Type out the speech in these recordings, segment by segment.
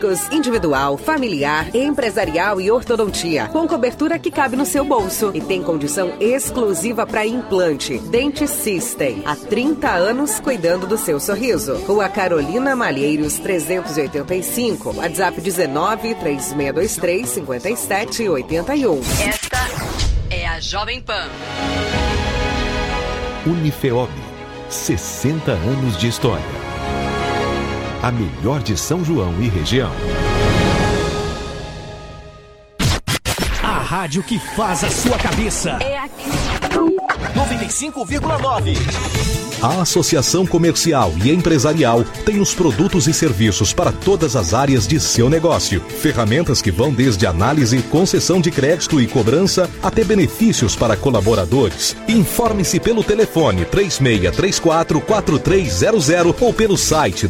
Individual, familiar, empresarial e ortodontia, com cobertura que cabe no seu bolso e tem condição exclusiva para implante. Dente System, há 30 anos cuidando do seu sorriso. Rua Carolina Malheiros 385, WhatsApp 19 3623 5781. Esta é a Jovem Pan. Unifeob, 60 anos de história. A melhor de São João e região. A rádio que faz a sua cabeça. É aqui. 95,9. A Associação Comercial e Empresarial tem os produtos e serviços para todas as áreas de seu negócio. Ferramentas que vão desde análise, concessão de crédito e cobrança até benefícios para colaboradores. Informe-se pelo telefone 3634-4300 ou pelo site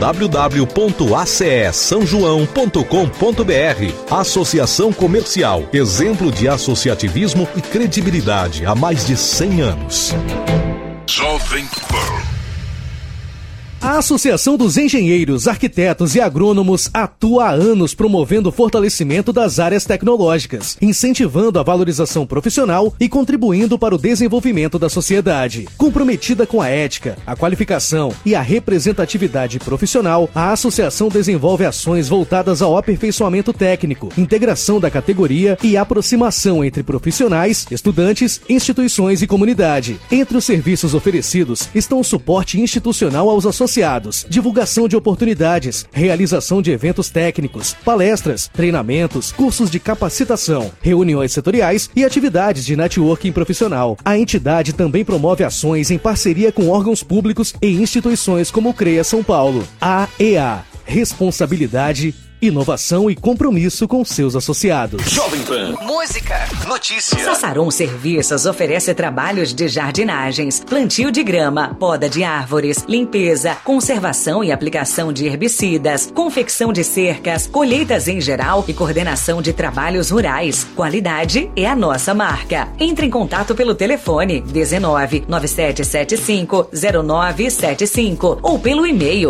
www.acesaojoão.com.br. Associação Comercial, exemplo de associativismo e credibilidade há mais de 100 anos. Jovem Pan. A Associação dos Engenheiros, Arquitetos e Agrônomos atua há anos promovendo o fortalecimento das áreas tecnológicas, incentivando a valorização profissional e contribuindo para o desenvolvimento da sociedade. Comprometida com a ética, a qualificação e a representatividade profissional, a associação desenvolve ações voltadas ao aperfeiçoamento técnico, integração da categoria e aproximação entre profissionais, estudantes, instituições e comunidade. Entre os serviços oferecidos estão o suporte institucional aos associados, divulgação de oportunidades, realização de eventos técnicos, palestras, treinamentos, cursos de capacitação, reuniões setoriais e atividades de networking profissional. A entidade também promove ações em parceria com órgãos públicos e instituições como o CREA São Paulo. AEA, responsabilidade, inovação e compromisso com seus associados. Jovem Pan. Música. Notícia. Sassarum Serviços oferece trabalhos de jardinagens, plantio de grama, poda de árvores, limpeza, conservação e aplicação de herbicidas, confecção de cercas, colheitas em geral e coordenação de trabalhos rurais. Qualidade é a nossa marca. Entre em contato pelo telefone 19 9775 0975 ou pelo e-mail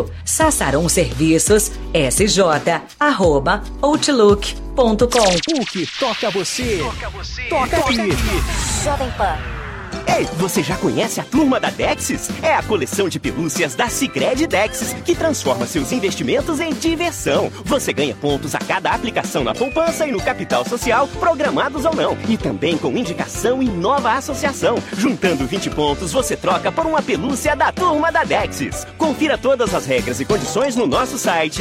sassarumserviços.sj@outlook.com. O que toca você, toca aqui. Jovem Pan. Ei, você já conhece a Turma da Dexis? É a coleção de pelúcias da Sicredi Dexis, que transforma seus investimentos em diversão. Você ganha pontos a cada aplicação na poupança e no capital social, programados ou não. E também com indicação e nova associação. Juntando 20 pontos, você troca por uma pelúcia da Turma da Dexis. Confira todas as regras e condições no nosso site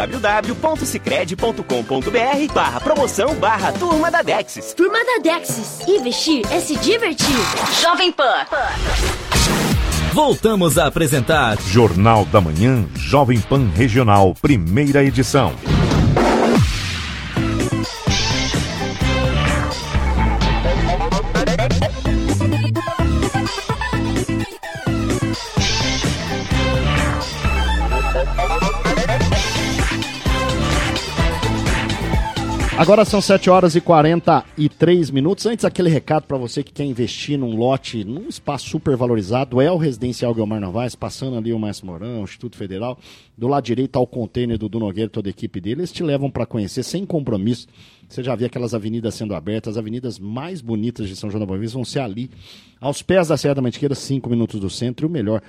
www.sicredi.com.br/promoção/Turma da Dexis. Turma da Dexis. Investir é se divertir. Jovem Pan. Voltamos a apresentar Jornal da Manhã, Jovem Pan Regional, primeira edição. Agora são 7 horas e 43 minutos. Antes, aquele recado para você que quer investir num lote, num espaço super valorizado, é o Residencial Guilmar Novaes, passando ali o Márcio Mourão, o Instituto Federal. Do lado direito ao container do Nogueira e toda a equipe dele. Eles te levam para conhecer sem compromisso. Você já viu aquelas avenidas sendo abertas, as avenidas mais bonitas de São João da Boa Vista vão ser ali, aos pés da Serra da Mantiqueira, 5 minutos do centro. E o melhor,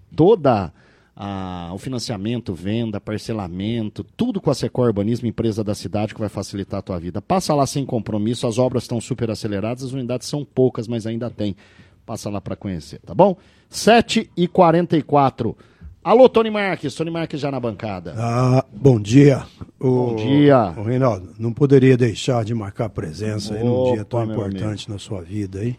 o financiamento, venda, parcelamento, tudo com a Secor Urbanismo, empresa da cidade que vai facilitar a tua vida. Passa lá sem compromisso, as obras estão super aceleradas, as unidades são poucas, mas ainda tem. Passa lá para conhecer, tá bom? 7h44. Alô, Tony Marques já na bancada. Bom dia. Bom dia. Ô, Reinaldo, não poderia deixar de marcar presença aí num dia tão importante na sua vida aí.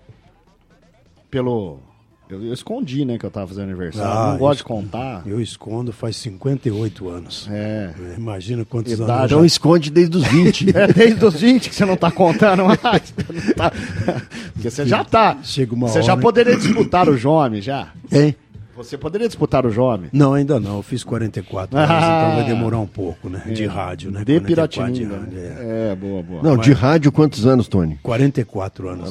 Eu escondi, né, que eu tava fazendo aniversário. Não gosto de contar. Eu escondo faz 58 anos. Imagina quantos anos. Então esconde desde os 20. Desde os 20 que você não tá contando mais. Porque você já tá. Chega uma você hora, já poderia disputar o Jome, já? Hein? Você poderia disputar o Jome? Não, ainda não. Eu fiz 44 anos, então vai demorar um pouco, né? De rádio, né? De Piratininga. Boa. Não, de rádio quantos anos, Tony? 44 anos.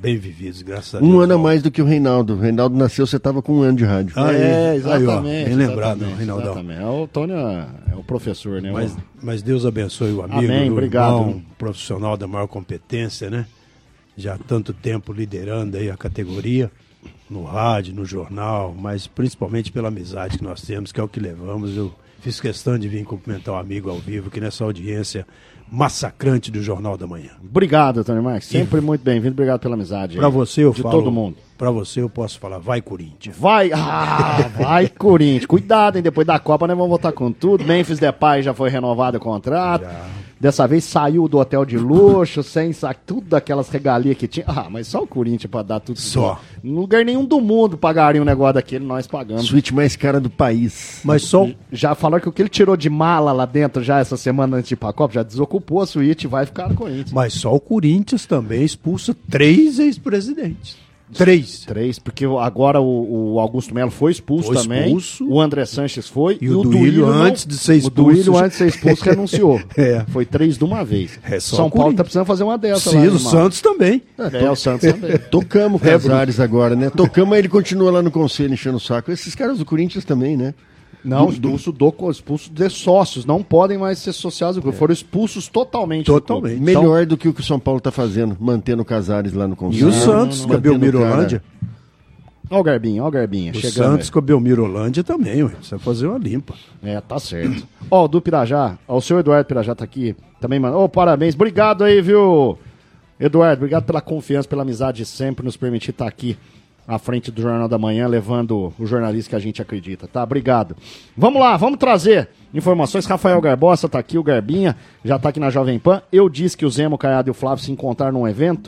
bem vividos, graças a Deus. Um ano a mais do que o Reinaldo. O Reinaldo nasceu, você estava com 1 ano de rádio. Exatamente. Bem lembrado, Reinaldão. Exatamente. O Tônio é o professor, né? Mas Deus abençoe o amigo, Amém, obrigado. Irmão, profissional da maior competência, né? Já há tanto tempo liderando aí a categoria, no rádio, no jornal, mas principalmente pela amizade que nós temos, que é o que levamos. Eu fiz questão de vir cumprimentar um amigo ao vivo, que nessa audiência massacrante do Jornal da Manhã. Obrigado, Tony Marques. Sempre muito bem-vindo. Obrigado pela amizade. Para você eu falo. De todo mundo. Para você eu posso falar, vai Corinthians. Vai Corinthians. Cuidado, hein? Depois da Copa nós vamos voltar com tudo. Memphis Depay já foi renovado o contrato. Já. Dessa vez saiu do hotel de luxo, sem saco, tudo daquelas regalias que tinha. Mas só o Corinthians pra dar tudo. Só. Em lugar nenhum do mundo pagaria um negócio daquele, nós pagamos. Suíte mais cara do país. Mas só... Já falaram que o que ele tirou de mala lá dentro já essa semana antes de ir pra Copa, já desocupou a suíte e vai ficar no Corinthians. Mas só o Corinthians também expulsa 3 ex-presidentes. 3, porque agora o Augusto Melo foi expulso também. O André Sanches foi. E o Duílio, antes de ser expulso. O Duílio, antes de ser expulso, renunciou. Foi 3 de uma vez. São Paulo tá precisando fazer uma dessa lá. Sim, o Santos também. O Santos também. Tocamos o Casares agora, né? Tocamos, aí ele continua lá no conselho enchendo o saco. Esses caras do Corinthians também, né? Não, expulso de sócios, não podem mais ser associados, foram expulsos totalmente. Totalmente. Melhor do que o que o São Paulo está fazendo, mantendo o Casares lá no conselho. E o Santos, com a Belmiro Holândia. Olha o Garbinha. O Santos com a Belmiro Holândia também, ué. Você vai fazer uma limpa. Tá certo. O do Pirajá, o seu Eduardo Pirajá tá aqui também, mano. Parabéns, obrigado aí, viu, Eduardo, obrigado pela confiança, pela amizade de sempre, nos permitir estar aqui à frente do Jornal da Manhã, levando o jornalista que a gente acredita, tá? Obrigado. Vamos lá, vamos trazer informações. Rafael Garbosa tá aqui, o Garbinha já tá aqui na Jovem Pan. Eu disse que o Zema, o Caiado e o Flávio se encontraram num evento,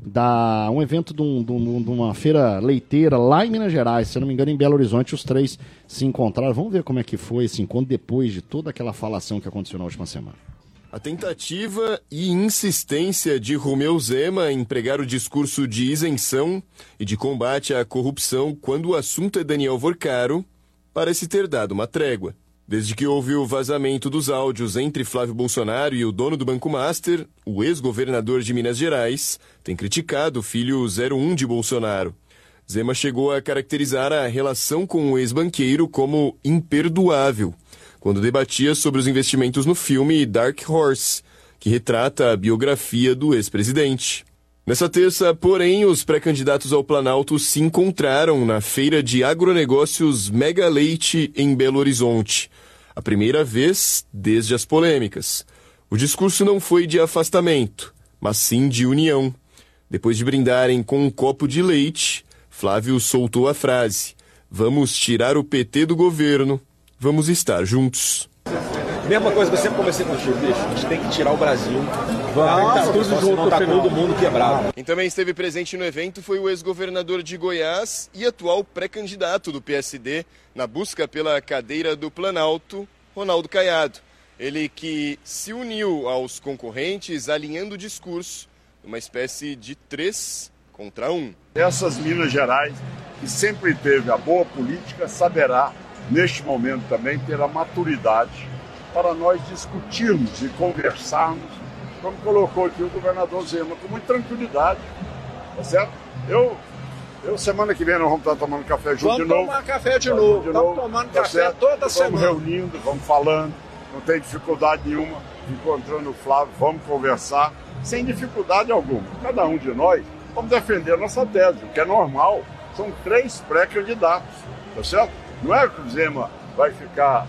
de uma feira leiteira lá em Minas Gerais, se eu não me engano em Belo Horizonte, os 3 se encontraram. Vamos ver como é que foi esse encontro depois de toda aquela falação que aconteceu na última semana. A tentativa e insistência de Romeu Zema em pregar o discurso de isenção e de combate à corrupção quando o assunto é Daniel Vorcaro parece ter dado uma trégua. Desde que houve o vazamento dos áudios entre Flávio Bolsonaro e o dono do Banco Master, o ex-governador de Minas Gerais tem criticado o filho 01 de Bolsonaro. Zema chegou a caracterizar a relação com o ex-banqueiro como imperdoável, quando debatia sobre os investimentos no filme Dark Horse, que retrata a biografia do ex-presidente. Nessa terça, porém, os pré-candidatos ao Planalto se encontraram na Feira de Agronegócios Mega Leite em Belo Horizonte, a primeira vez desde as polêmicas. O discurso não foi de afastamento, mas sim de união. Depois de brindarem com um copo de leite, Flávio soltou a frase: "Vamos tirar o PT do governo. Vamos estar juntos." Mesma coisa que eu sempre comecei contigo, bicho. A gente tem que tirar o Brasil. Vamos estar tudo junto, tá todo mundo quebrado. Quem também esteve presente no evento foi o ex-governador de Goiás e atual pré-candidato do PSD na busca pela cadeira do Planalto, Ronaldo Caiado. Ele que se uniu aos concorrentes alinhando o discurso numa espécie de 3 contra 1. Essas Minas Gerais, que sempre teve a boa política, saberá neste momento também ter a maturidade para nós discutirmos e conversarmos, como colocou aqui o governador Zema, com muita tranquilidade, tá certo? Eu semana que vem nós vamos estar tomando café junto de novo. Vamos tomar café de novo, estamos tomando café toda semana. Vamos reunindo, vamos falando, não tem dificuldade nenhuma, encontrando o Flávio, vamos conversar, sem dificuldade alguma. Cada um de nós vamos defender a nossa tese, o que é normal. São 3 pré-candidatos, tá certo? Não é que o Zema vai ficar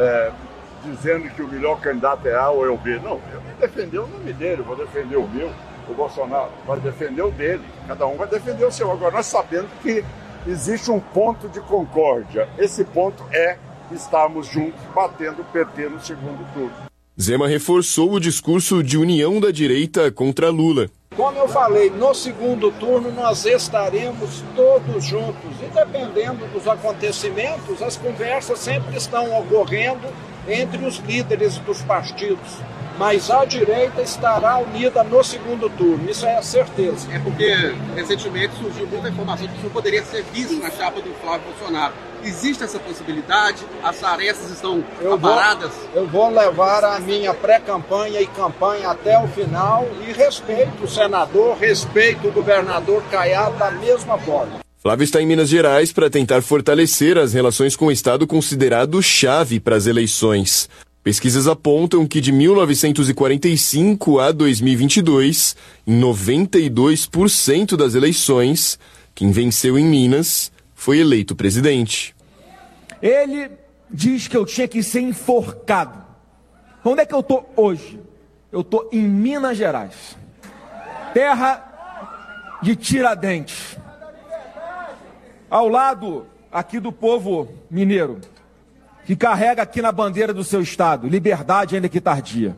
dizendo que o melhor candidato é A ou é o B. Não, eu vou defender o nome dele, eu vou defender o meu, o Bolsonaro vai defender o dele, cada um vai defender o seu. Agora, nós sabemos que existe um ponto de concórdia. Esse ponto é estarmos juntos, batendo o PT no segundo turno. Zema reforçou o discurso de união da direita contra Lula. Como eu falei, no segundo turno nós estaremos todos juntos. E dependendo dos acontecimentos, as conversas sempre estão ocorrendo entre os líderes dos partidos. Mas a direita estará unida no segundo turno, isso é a certeza. É porque recentemente surgiu muita informação de que o senhor poderia ser vice na chapa do Flávio Bolsonaro. Existe essa possibilidade? As arestas estão aparadas? Eu vou levar a minha pré-campanha e campanha até o final e respeito o senador, respeito o governador Caiado da mesma forma. Flávio está em Minas Gerais para tentar fortalecer as relações com o estado considerado chave para as eleições. Pesquisas apontam que de 1945 a 2022, em 92% das eleições, quem venceu em Minas foi eleito presidente. Ele diz que eu tinha que ser enforcado. Onde é que eu estou hoje? Eu estou em Minas Gerais, terra de Tiradentes, ao lado aqui do povo mineiro, que carrega aqui na bandeira do seu estado, liberdade ainda que tardia.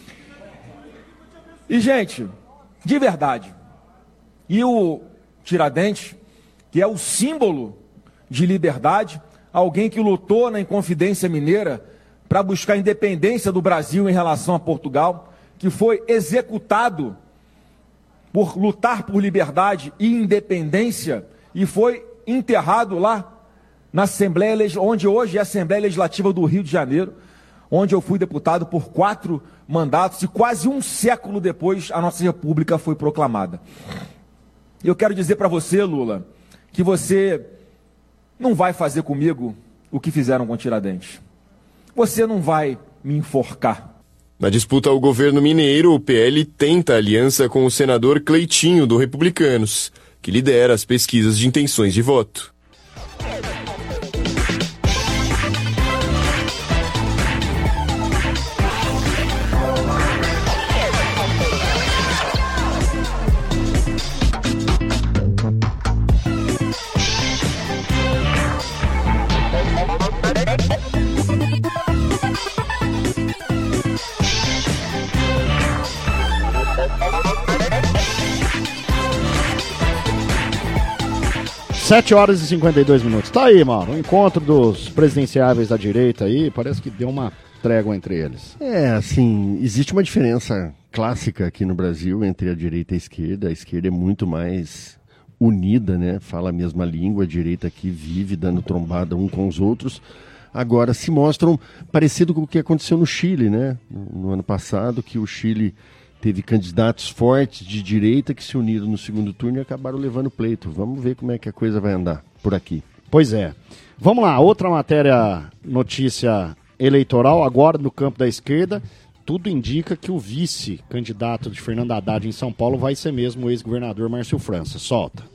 E, gente, de verdade, e o Tiradentes, que é o símbolo de liberdade, alguém que lutou na Inconfidência Mineira para buscar a independência do Brasil em relação a Portugal, que foi executado por lutar por liberdade e independência e foi enterrado lá na Assembleia, onde hoje é a Assembleia Legislativa do Rio de Janeiro, onde eu fui deputado por 4 mandatos e quase um século depois a nossa República foi proclamada. Eu quero dizer para você, Lula, que você não vai fazer comigo o que fizeram com Tiradentes. Você não vai me enforcar. Na disputa ao governo mineiro, o PL tenta aliança com o senador Cleitinho, do Republicanos, que lidera as pesquisas de intenções de voto. Sete horas e 52 minutos. Tá aí, mano. O encontro dos presidenciáveis da direita aí, parece que deu uma trégua entre eles. Assim, existe uma diferença clássica aqui no Brasil entre a direita e a esquerda. A esquerda é muito mais unida, né? Fala a mesma língua. A direita aqui vive dando trombada um com os outros. Agora se mostram parecido com o que aconteceu no Chile, né? No ano passado, que o Chile teve candidatos fortes de direita que se uniram no segundo turno e acabaram levando pleito. Vamos ver como é que a coisa vai andar por aqui. Pois é. Vamos lá, outra matéria, notícia eleitoral, agora no campo da esquerda. Tudo indica que o vice-candidato de Fernando Haddad em São Paulo vai ser mesmo o ex-governador Márcio França. Solta.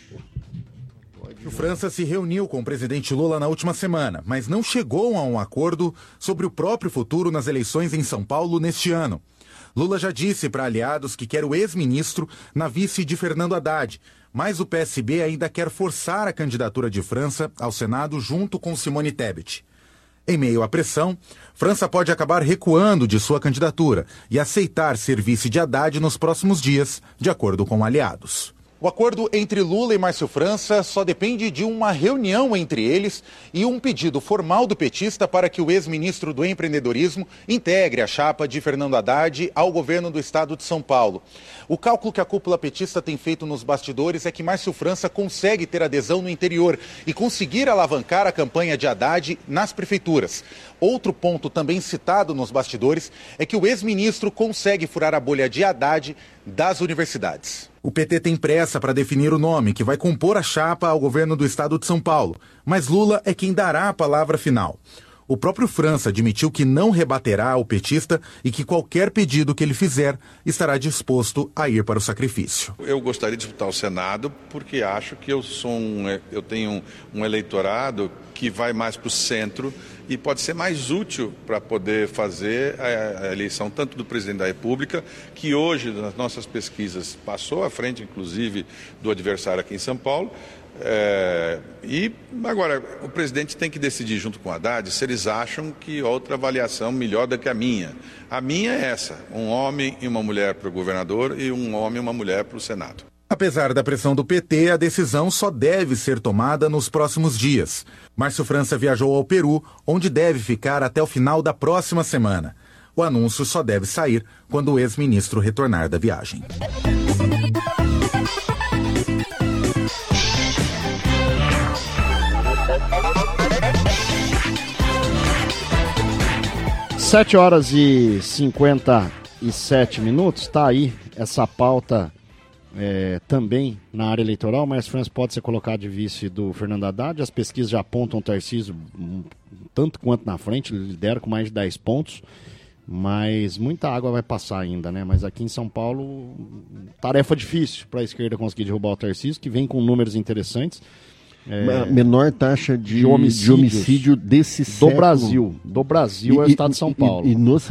O França se reuniu com o presidente Lula na última semana, mas não chegou a um acordo sobre o próprio futuro nas eleições em São Paulo neste ano. Lula já disse para aliados que quer o ex-ministro na vice de Fernando Haddad, mas o PSB ainda quer forçar a candidatura de França ao Senado junto com Simone Tebet. Em meio à pressão, França pode acabar recuando de sua candidatura e aceitar ser vice de Haddad nos próximos dias, de acordo com aliados. O acordo entre Lula e Márcio França só depende de uma reunião entre eles e um pedido formal do petista para que o ex-ministro do empreendedorismo integre a chapa de Fernando Haddad ao governo do estado de São Paulo. O cálculo que a cúpula petista tem feito nos bastidores é que Márcio França consegue ter adesão no interior e conseguir alavancar a campanha de Haddad nas prefeituras. Outro ponto também citado nos bastidores é que o ex-ministro consegue furar a bolha de Haddad das universidades. O PT tem pressa para definir o nome que vai compor a chapa ao governo do estado de São Paulo, mas Lula é quem dará a palavra final. O próprio França admitiu que não rebaterá o petista e que qualquer pedido que ele fizer estará disposto a ir para o sacrifício. Eu gostaria de disputar o Senado porque acho que eu tenho um eleitorado que vai mais para o centro e pode ser mais útil para poder fazer a eleição tanto do presidente da República, que hoje, nas nossas pesquisas, passou à frente, inclusive, do adversário aqui em São Paulo. E agora, o presidente tem que decidir junto com o Haddad se eles acham que outra avaliação melhor do que a minha. A minha é essa, um homem e uma mulher para o governador e um homem e uma mulher para o Senado. Apesar da pressão do PT, a decisão só deve ser tomada nos próximos dias. Márcio França viajou ao Peru, onde deve ficar até o final da próxima semana. O anúncio só deve sair quando o ex-ministro retornar da viagem. 7 horas e 57 minutos, tá aí essa pauta também na área eleitoral. Mas França pode ser colocado de vice do Fernando Haddad. As pesquisas já apontam o Tarcísio tanto quanto na frente, ele lidera com mais de 10 pontos. Mas muita água vai passar ainda, né? Mas aqui em São Paulo, tarefa difícil para a esquerda conseguir derrubar o Tarcísio, que vem com números interessantes. Menor taxa de homicídio desse século. Do Brasil é o estado de São Paulo.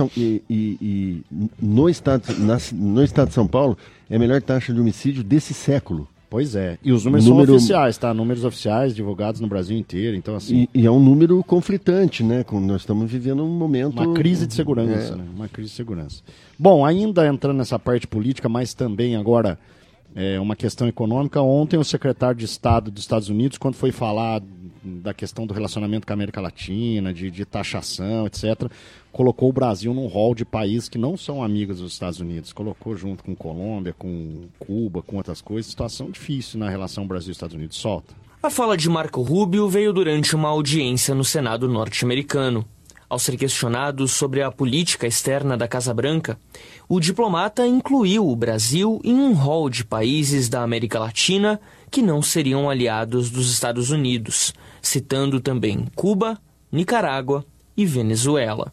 No estado de São Paulo é a melhor taxa de homicídio desse século. Pois é. E os números são oficiais, tá? Números oficiais divulgados no Brasil inteiro. Então, assim... E é um número conflitante, né? Nós estamos vivendo um momento... Uma crise de segurança, né? Uma crise de segurança. Bom, ainda entrando nessa parte política, mas também agora uma questão econômica. Ontem o secretário de Estado dos Estados Unidos, quando foi falar da questão do relacionamento com a América Latina, de taxação, etc., colocou o Brasil num rol de países que não são amigos dos Estados Unidos. Colocou junto com Colômbia, com Cuba, com outras coisas. Situação difícil na relação Brasil-Estados Unidos. Solta. A fala de Marco Rubio veio durante uma audiência no Senado norte-americano. Ao ser questionado sobre a política externa da Casa Branca, o diplomata incluiu o Brasil em um rol de países da América Latina que não seriam aliados dos Estados Unidos, citando também Cuba, Nicarágua e Venezuela.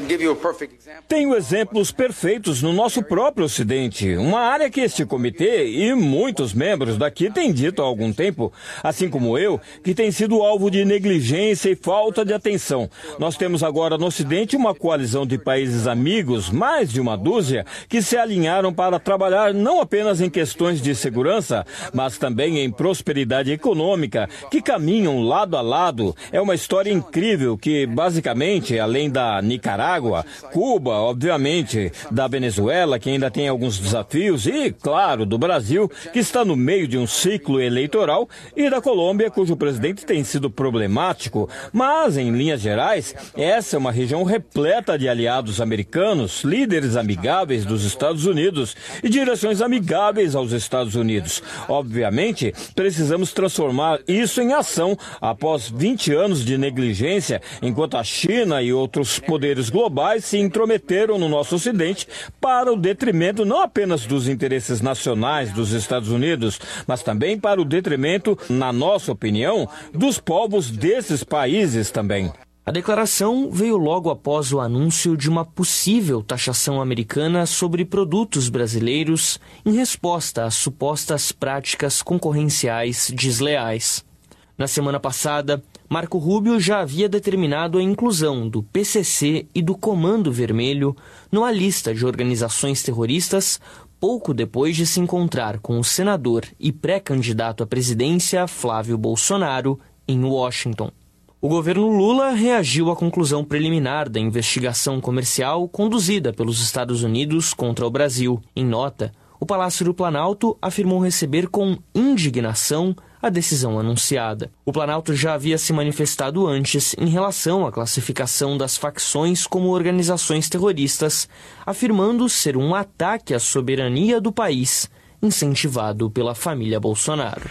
Tenho exemplos perfeitos no nosso próprio Ocidente, uma área que este comitê e muitos membros daqui têm dito há algum tempo, assim como eu, que tem sido alvo de negligência e falta de atenção. Nós temos agora no Ocidente uma coalizão de países amigos, mais de uma dúzia, que se alinharam para trabalhar não apenas em questões de segurança, mas também em prosperidade econômica, que caminham lado a lado. É uma história incrível que, basicamente, além da Nicarágua, Cuba, obviamente, da Venezuela, que ainda tem alguns desafios, e, claro, do Brasil, que está no meio de um ciclo eleitoral, e da Colômbia, cujo presidente tem sido problemático. Mas, em linhas gerais, essa é uma região repleta de aliados americanos, líderes amigáveis dos Estados Unidos e direções amigáveis aos Estados Unidos. Obviamente, precisamos transformar isso em ação após 20 anos de negligência, enquanto a China e outros poderes globais se intrometeram no nosso Ocidente para o detrimento não apenas dos interesses nacionais dos Estados Unidos, mas também para o detrimento, na nossa opinião, dos povos desses países também. A declaração veio logo após o anúncio de uma possível taxação americana sobre produtos brasileiros em resposta às supostas práticas concorrenciais desleais. Na semana passada, Marco Rubio já havia determinado a inclusão do PCC e do Comando Vermelho numa lista de organizações terroristas, pouco depois de se encontrar com o senador e pré-candidato à presidência Flávio Bolsonaro em Washington. O governo Lula reagiu à conclusão preliminar da investigação comercial conduzida pelos Estados Unidos contra o Brasil. Em nota, o Palácio do Planalto afirmou receber com indignação a decisão anunciada. O Planalto já havia se manifestado antes em relação à classificação das facções como organizações terroristas, afirmando ser um ataque à soberania do país, incentivado pela família Bolsonaro.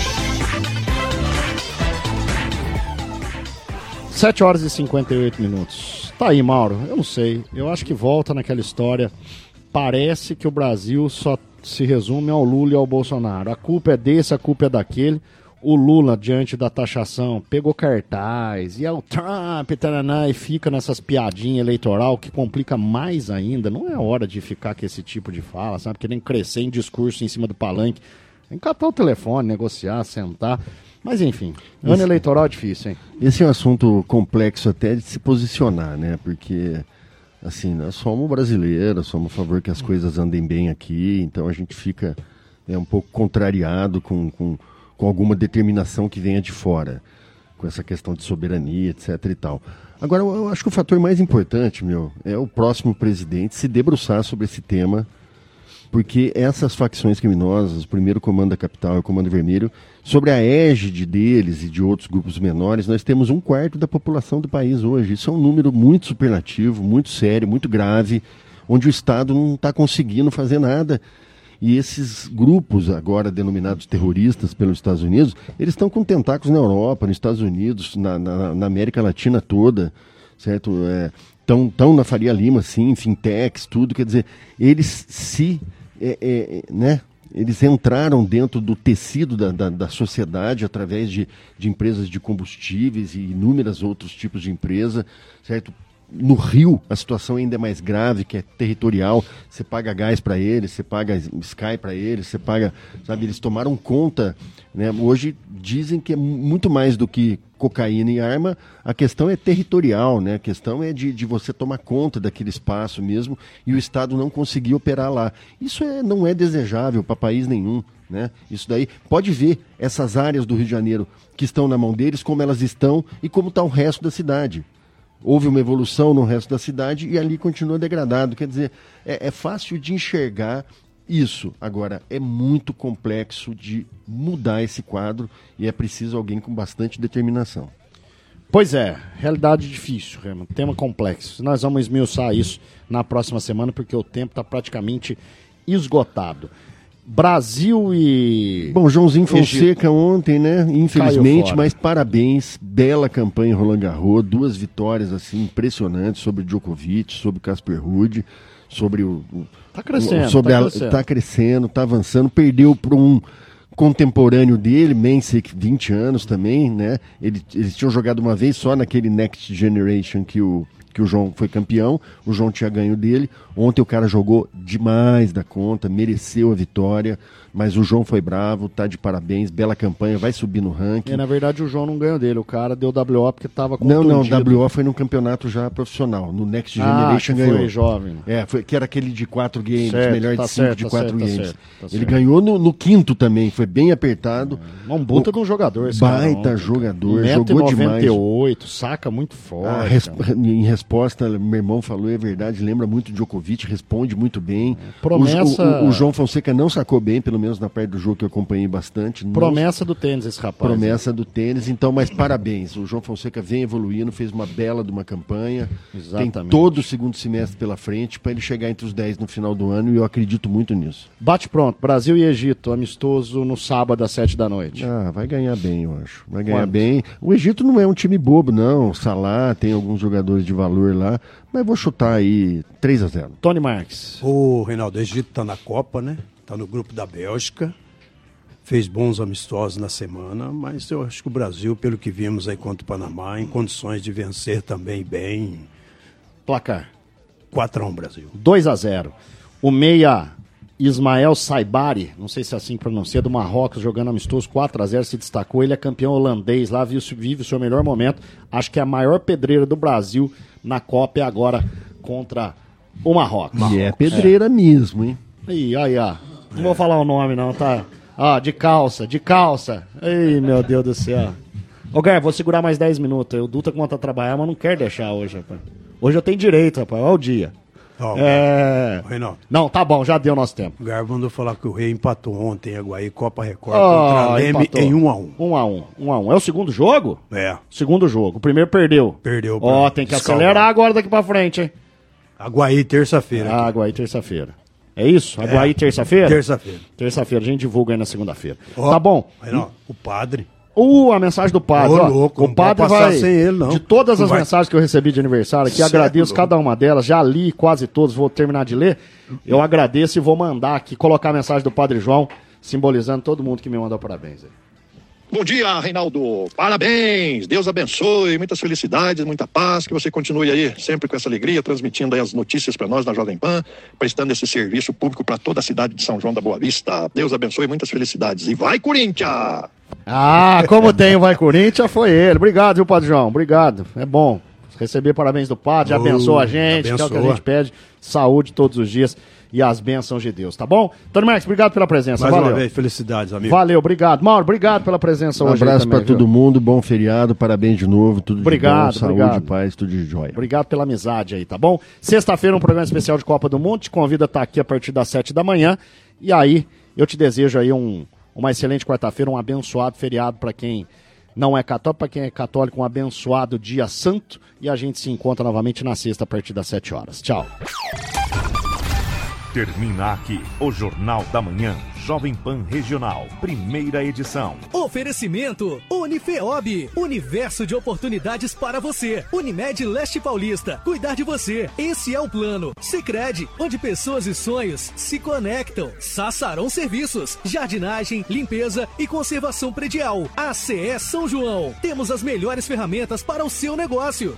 7 horas e 58 minutos. Tá aí, Mauro. Eu não sei. Eu acho que volta naquela história. Parece que o Brasil só se resume ao Lula e ao Bolsonaro. A culpa é desse, a culpa é daquele. O Lula, diante da taxação, pegou cartaz, e é o Trump, taraná, e fica nessas piadinhas eleitoral que complica mais ainda. Não é hora de ficar com esse tipo de fala, sabe? Querendo crescer em discurso em cima do palanque. Tem que catar o telefone, negociar, sentar. Mas enfim, ano eleitoral é difícil, hein? Esse é um assunto complexo até de se posicionar, né? Porque, assim, nós somos brasileiros, somos a favor que as coisas andem bem aqui, então a gente fica um pouco contrariado com alguma determinação que venha de fora, com essa questão de soberania, etc e tal. Agora, eu acho que o fator mais importante, é o próximo presidente se debruçar sobre esse tema, porque essas facções criminosas, o primeiro Comando da Capital e o Comando Vermelho, sobre a égide deles e de outros grupos menores, nós temos 1/4 da população do país hoje. Isso é um número muito superlativo, muito sério, muito grave, onde o Estado não está conseguindo fazer nada. E esses grupos, agora denominados terroristas pelos Estados Unidos, eles estão com tentáculos na Europa, nos Estados Unidos, na América Latina toda, certo? estão na Faria Lima, sim, fintechs, tudo, quer dizer, eles né? Eles entraram dentro do tecido da sociedade através de empresas de combustíveis e inúmeros outros tipos de empresa, certo? No Rio, a situação ainda é mais grave, que é territorial. Você paga gás para eles, você paga Sky para eles, você paga, sabe? Eles tomaram conta, né? Hoje dizem que é muito mais do que cocaína e arma, a questão é territorial, né? A questão é de você tomar conta daquele espaço mesmo e o Estado não conseguir operar lá. Isso não é desejável para país nenhum, né? Isso daí, pode ver essas áreas do Rio de Janeiro que estão na mão deles, como elas estão e como está o resto da cidade. Houve uma evolução no resto da cidade e ali continua degradado. Quer dizer, é fácil de enxergar isso. Agora, é muito complexo de mudar esse quadro e é preciso alguém com bastante determinação. Pois é, realidade difícil, Raimundo, tema complexo. Nós vamos esmiuçar isso na próxima semana porque o tempo está praticamente esgotado. Brasil e... Bom, Joãozinho Fonseca ontem, né? Infelizmente, mas parabéns. Bela campanha em Roland Garros. 2 vitórias, assim, impressionantes sobre Djokovic, sobre Casper Ruud, sobre o... Tá crescendo, tá crescendo, tá avançando. Perdeu para um contemporâneo dele, Mensik, 20 anos também, né? Eles tinham jogado uma vez só naquele Next Generation que o João foi campeão, o João tinha ganho dele. Ontem o cara jogou demais da conta, mereceu a vitória, mas o João foi bravo, tá de parabéns, bela campanha, vai subir no ranking. Na verdade o João não ganhou dele, o cara deu WO porque tava contundido. Não, WO foi no campeonato já profissional, no Next Generation ganhou. Foi jovem. Que era aquele de 4 games, certo, melhor tá de 5 de 4 games. Tá certo. Ele ganhou no quinto também, foi bem apertado. Um puta de um jogador esse baita cara, jogador, jogou demais. 1,98 m, saca muito forte. Em resposta, meu irmão falou, é verdade, lembra muito Djokovic, responde muito bem. Promessa... O João Fonseca não sacou bem, pelo menos na parte do jogo que eu acompanhei bastante. Promessa do tênis esse rapaz. Promessa do tênis, então, mas parabéns. O João Fonseca vem evoluindo, fez uma bela de uma campanha. Exatamente. Tem todo o segundo semestre pela frente para ele chegar entre os 10 no final do ano e eu acredito muito nisso. Bate pronto, Brasil e Egito, amistoso no sábado às 7 da noite. Vai ganhar bem, eu acho. Vai ganhar bem. O Egito não é um time bobo, não. O Salah tem alguns jogadores de valor lá, mas vou chutar aí 3-0. Tony Marques. O Reinaldo, o Egito tá na Copa, né? Tá no grupo da Bélgica. Fez bons amistosos na semana, mas eu acho que o Brasil, pelo que vimos aí contra o Panamá, em condições de vencer também bem. Placar. 4-1 Brasil. 2-0. O meia Ismael Saibari, não sei se é assim que pronuncia, do Marrocos, jogando amistoso, 4-0, se destacou. Ele é campeão holandês lá, vive o seu melhor momento. Acho que é a maior pedreira do Brasil na Copa é agora contra o Marrocos. E é pedreira mesmo, hein? Aí. Não vou falar o nome não, tá? De calça. Ei, meu Deus do céu. Ô, Gar, vou segurar mais 10 minutos. O Dutra conta trabalhar, mas não quer deixar hoje, rapaz. Hoje eu tenho direito, rapaz. Olha o dia. Reinaldo. Não, tá bom, já deu nosso tempo. O Gar mandou falar que o Rei empatou ontem em Aguaí, Copa Record, contra a Leme em 1-1. 1-1. É o segundo jogo? É. Segundo jogo. O primeiro perdeu. Perdeu. Tem que acelerar agora daqui pra frente, hein? Aguaí, terça-feira. Aguaí, terça-feira. É isso? Aguaí, terça-feira? Terça-feira. Terça-feira, a gente divulga aí na segunda-feira. Tá bom. Reinaldo, o padre... A mensagem do padre. Louco, o padre vai. Sem ele, não. De todas as mensagens que eu recebi de aniversário aqui, agradeço cada uma delas. Já li quase todas, vou terminar de ler. Eu agradeço e vou mandar aqui, colocar a mensagem do Padre João, simbolizando todo mundo que me mandou parabéns. Bom dia, Reinaldo. Parabéns. Deus abençoe. Muitas felicidades, muita paz. Que você continue aí sempre com essa alegria, transmitindo aí as notícias para nós na Jovem Pan, prestando esse serviço público para toda a cidade de São João da Boa Vista. Deus abençoe, muitas felicidades. E vai, Corinthians! Como tem o Vai Corinthians, foi ele. Obrigado, viu, Padre João? Obrigado. É bom receber parabéns do padre. Abençoa a gente, que é o que a gente pede. Saúde todos os dias e as bênçãos de Deus, tá bom? Tony Marques, obrigado pela presença. Mais Valeu. uma vez, felicidades, amigo. Valeu, obrigado. Mauro, obrigado pela presença hoje. Um abraço para todo mundo, bom feriado, parabéns de novo, tudo de bom, saúde, paz, tudo de jóia. Obrigado pela amizade aí, tá bom? Sexta-feira, um programa especial de Copa do Mundo, te convido a estar aqui a partir das 7 da manhã, e aí eu te desejo aí uma excelente quarta-feira, um abençoado feriado para quem não é católico, para quem é católico, um abençoado dia santo, e a gente se encontra novamente na sexta a partir das 7 horas. Tchau. Termina aqui o Jornal da Manhã, Jovem Pan Regional, primeira edição. Oferecimento Unifeob, universo de oportunidades para você. Unimed Leste Paulista, cuidar de você. Esse é o plano. Sicredi, onde pessoas e sonhos se conectam. Sassaron Serviços, jardinagem, limpeza e conservação predial. ACE São João, temos as melhores ferramentas para o seu negócio.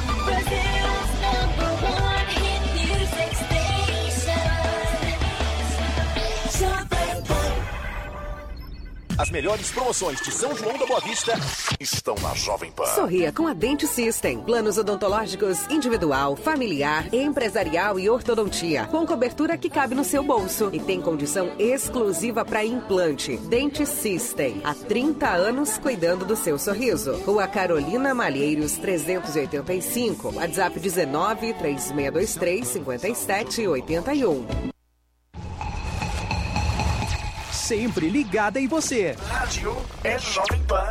As melhores promoções de São João da Boa Vista estão na Jovem Pan. Sorria com a Dente System. Planos odontológicos individual, familiar, empresarial e ortodontia. Com cobertura que cabe no seu bolso. E tem condição exclusiva para implante. Dente System. Há 30 anos cuidando do seu sorriso. Rua Carolina Malheiros, 385. WhatsApp 19 3623 5781. Sempre ligada em você. Rádio é Jovem Pan.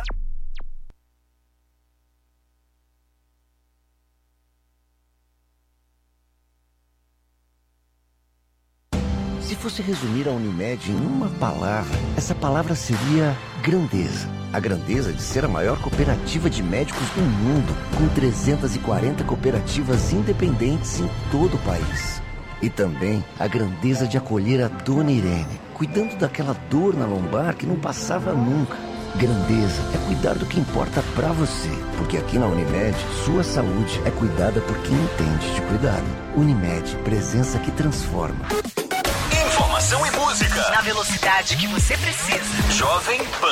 Se fosse resumir a Unimed em uma palavra, essa palavra seria grandeza. A grandeza de ser a maior cooperativa de médicos do mundo, com 340 cooperativas independentes em todo o país. E também a grandeza de acolher a Dona Irene, cuidando daquela dor na lombar que não passava nunca. Grandeza é cuidar do que importa pra você, porque aqui na Unimed, sua saúde é cuidada por quem entende de cuidado. Unimed, presença que transforma. Informação e música. Na velocidade que você precisa. Jovem Pan.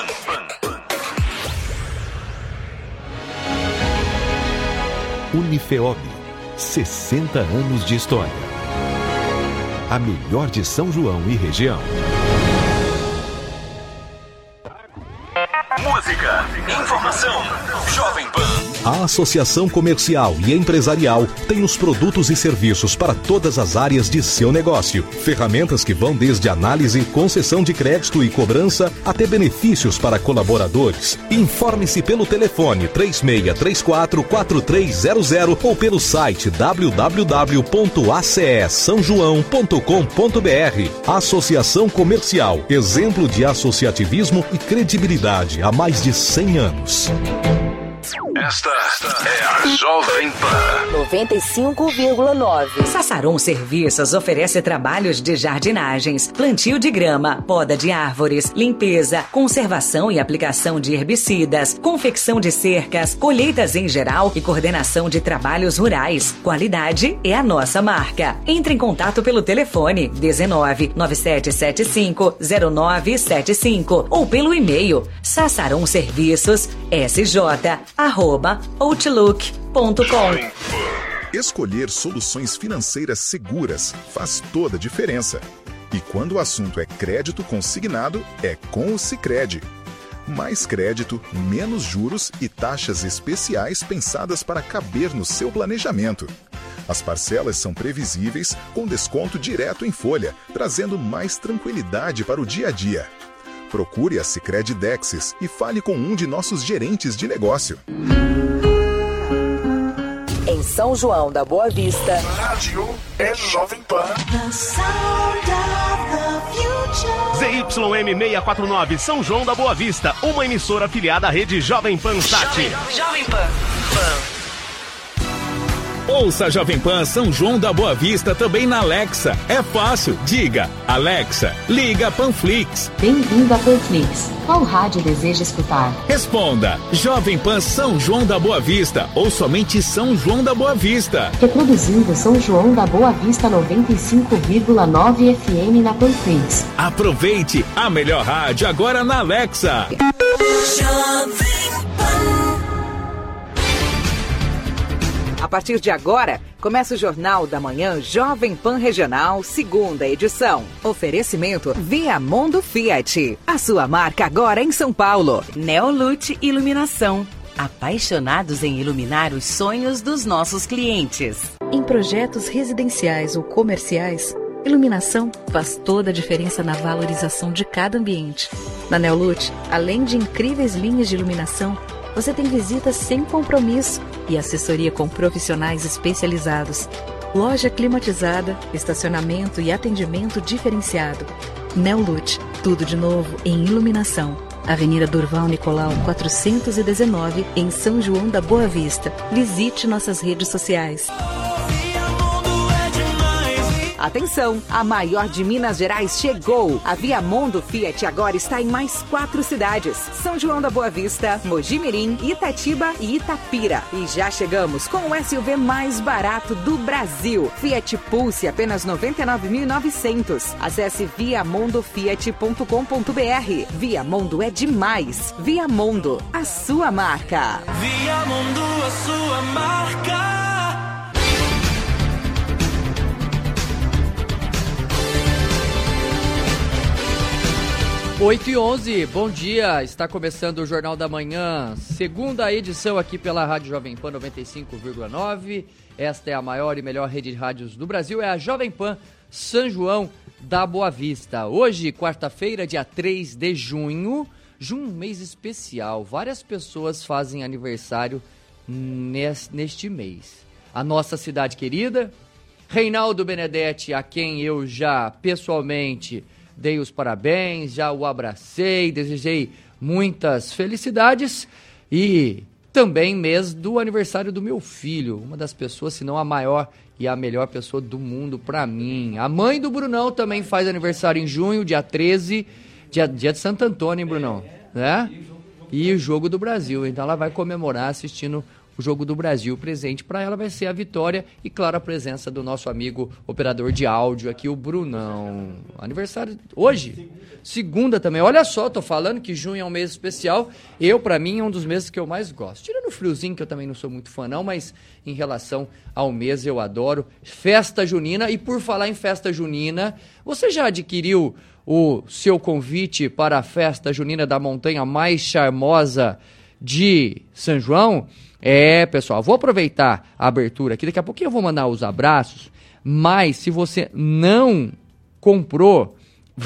Unifeob, 60 anos de história. A melhor de São João e região. Música, informação, Jovem Pan. A Associação Comercial e Empresarial tem os produtos e serviços para todas as áreas de seu negócio. Ferramentas que vão desde análise, concessão de crédito e cobrança, até benefícios para colaboradores. Informe-se pelo telefone 3634-4300 ou pelo site www.acesanjoão.com.br. Associação Comercial, exemplo de associativismo e credibilidade há mais de 100 anos. Esta é a Jovem Pan 95,9. Sassaron Serviços oferece trabalhos de jardinagens, plantio de grama, poda de árvores, limpeza, conservação e aplicação de herbicidas, confecção de cercas, colheitas em geral e coordenação de trabalhos rurais. Qualidade é a nossa marca. Entre em contato pelo telefone 19 9775 0975 ou pelo e-mail sassaronserviços@outlook.com. Escolher soluções financeiras seguras faz toda a diferença. E quando o assunto é crédito consignado, é com o Sicredi. Mais crédito, menos juros e taxas especiais pensadas para caber no seu planejamento. As parcelas são previsíveis, com desconto direto em folha, trazendo mais tranquilidade para o dia a dia. Procure a Sicredi Dexis e fale com um de nossos gerentes de negócio. Em São João da Boa Vista, Rádio é Jovem Pan. ZYM 649, São João da Boa Vista, uma emissora afiliada à rede Jovem Pan Sat. Jovem Pan. Ouça Jovem Pan São João da Boa Vista também na Alexa. É fácil. Diga, Alexa, liga Panflix. Bem-vindo a Panflix. Qual rádio deseja escutar? Responda, Jovem Pan São João da Boa Vista ou somente São João da Boa Vista. Reproduzindo São João da Boa Vista 95,9 FM na Panflix. Aproveite a melhor rádio agora na Alexa. Jovem Pan. A partir de agora, começa o Jornal da Manhã Jovem Pan Regional, segunda edição. Oferecimento Viamundo Fiat. A sua marca agora em São Paulo. Neolute Iluminação. Apaixonados em iluminar os sonhos dos nossos clientes. Em projetos residenciais ou comerciais, iluminação faz toda a diferença na valorização de cada ambiente. Na Neolute, além de incríveis linhas de iluminação, você tem visitas sem compromisso e assessoria com profissionais especializados. Loja climatizada, estacionamento e atendimento diferenciado. Neolute, tudo de novo em iluminação. Avenida Durval Nicolau 419, em São João da Boa Vista. Visite nossas redes sociais. Atenção, a maior de Minas Gerais chegou. A Viamondo Fiat agora está em mais 4 cidades: São João da Boa Vista, Mogi-mirim, Itatiba e Itapira. E já chegamos com o SUV mais barato do Brasil. Fiat Pulse, apenas R$ 99.900. Acesse viamondofiat.com.br. Viamondo é demais. Viamondo, a sua marca. Viamondo, a sua marca. 8h11, bom dia, está começando o Jornal da Manhã, segunda edição aqui pela Rádio Jovem Pan 95,9, esta é a maior e melhor rede de rádios do Brasil, é a Jovem Pan São João da Boa Vista. Hoje, quarta-feira, dia 3 de junho, um mês especial, várias pessoas fazem aniversário neste mês. A nossa cidade querida, Reinaldo Benedetti, a quem eu já pessoalmente dei os parabéns, já o abracei, desejei muitas felicidades e também mês do aniversário do meu filho, uma das pessoas, se não a maior e a melhor pessoa do mundo pra mim. A mãe do Brunão também faz aniversário em junho, dia 13, dia de Santo Antônio, hein, Brunão? Né? E o Jogo do Brasil, então ela vai comemorar assistindo o Jogo do Brasil. O presente para ela vai ser a vitória e, claro, a presença do nosso amigo operador de áudio aqui, o Brunão. Aniversário hoje, segunda também. Olha só, tô falando que junho é um mês especial. Para mim, é um dos meses que eu mais gosto. Tirando o friozinho, que eu também não sou muito fã não, mas em relação ao mês eu adoro. Festa junina. E por falar em festa junina, você já adquiriu o seu convite para a festa junina da montanha mais charmosa de São João? Pessoal, vou aproveitar a abertura aqui, daqui a pouquinho eu vou mandar os abraços, mas se você não comprou,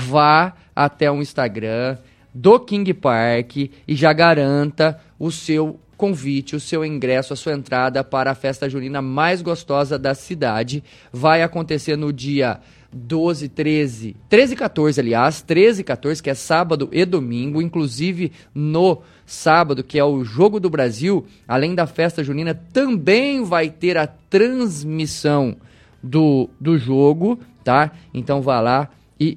vá até o Instagram do King Park e já garanta o seu convite, o seu ingresso, a sua entrada para a festa junina mais gostosa da cidade. Vai acontecer no dia 12 e 14, aliás, 13 e 14, que é sábado e domingo, inclusive no sábado, que é o Jogo do Brasil, além da festa junina, também vai ter a transmissão do jogo, tá? Então vá lá e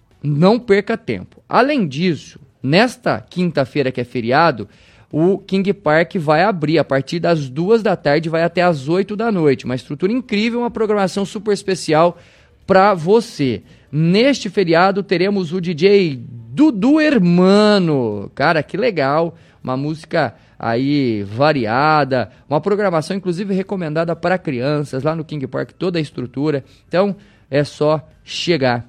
não perca tempo. Além disso, nesta quinta-feira que é feriado, o King Park vai abrir a partir das 2 da tarde, vai até as 8 da noite. Uma estrutura incrível, uma programação super especial para você. Neste feriado teremos o DJ Dudu Hermano. Cara, que legal. Uma música aí variada, uma programação inclusive recomendada para crianças lá no King Park, toda a estrutura. Então é só chegar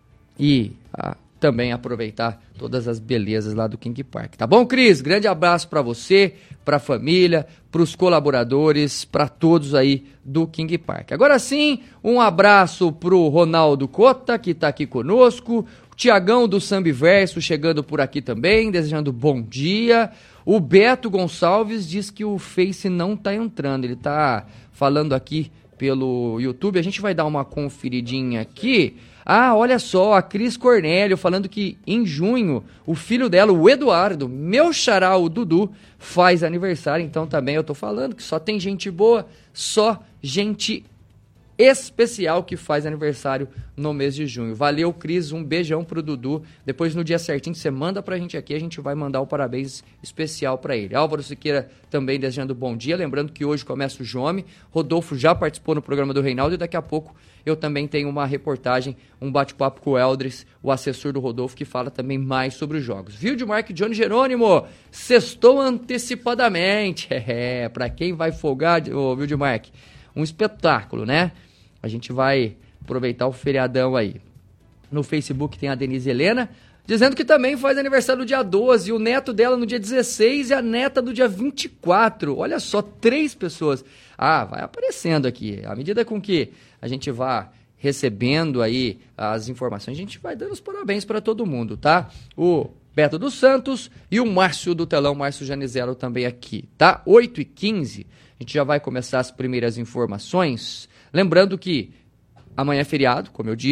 e também aproveitar todas as belezas lá do King Park. Tá bom, Cris? Grande abraço para você, para a família, para os colaboradores, para todos aí do King Park. Agora sim, um abraço pro Ronaldo Cota, que tá aqui conosco, o Tiagão do Sambiverso chegando por aqui também, desejando bom dia. O Beto Gonçalves diz que o Face não tá entrando, ele tá falando aqui pelo YouTube, a gente vai dar uma conferidinha aqui. Olha só, a Cris Cornélio falando que em junho o filho dela, o Eduardo, meu xará, o Dudu, faz aniversário. Então também eu tô falando que só tem gente boa, só gente especial que faz aniversário no mês de junho. Valeu, Cris, um beijão pro Dudu. Depois no dia certinho você manda pra gente aqui, a gente vai mandar o parabéns especial pra ele. Álvaro Siqueira também desejando bom dia, lembrando que hoje começa o Jome. Rodolfo já participou no programa do Reinaldo e daqui a pouco eu também tenho uma reportagem, um bate-papo com o Eldris, o assessor do Rodolfo, que fala também mais sobre os jogos. Vildmark e Johnny Jerônimo, sextou antecipadamente. Pra quem vai folgar, ô Vildmark, um espetáculo, né? A gente vai aproveitar o feriadão aí. No Facebook tem a Denise Helena, dizendo que também faz aniversário no dia 12, o neto dela no dia 16 e a neta no dia 24. Olha só, 3 pessoas. Vai aparecendo aqui. À medida com que a gente vá recebendo aí as informações, a gente vai dando os parabéns para todo mundo, tá? O Beto dos Santos e o Márcio do Telão, Márcio Janizelo também aqui, tá? 8h15, a gente já vai começar as primeiras informações. Lembrando que amanhã é feriado, como eu disse,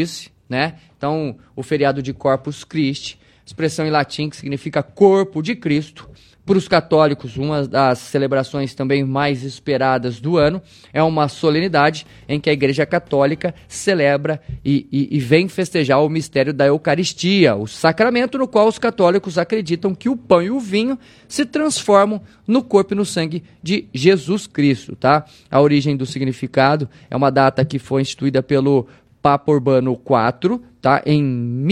né? Então, o feriado de Corpus Christi, expressão em latim que significa corpo de Cristo. Para os católicos, uma das celebrações também mais esperadas do ano, é uma solenidade em que a Igreja Católica celebra e vem festejar o mistério da Eucaristia, o sacramento no qual os católicos acreditam que o pão e o vinho se transformam no corpo e no sangue de Jesus Cristo, tá? A origem do significado é uma data que foi instituída pelo Papa Urbano IV, tá? Em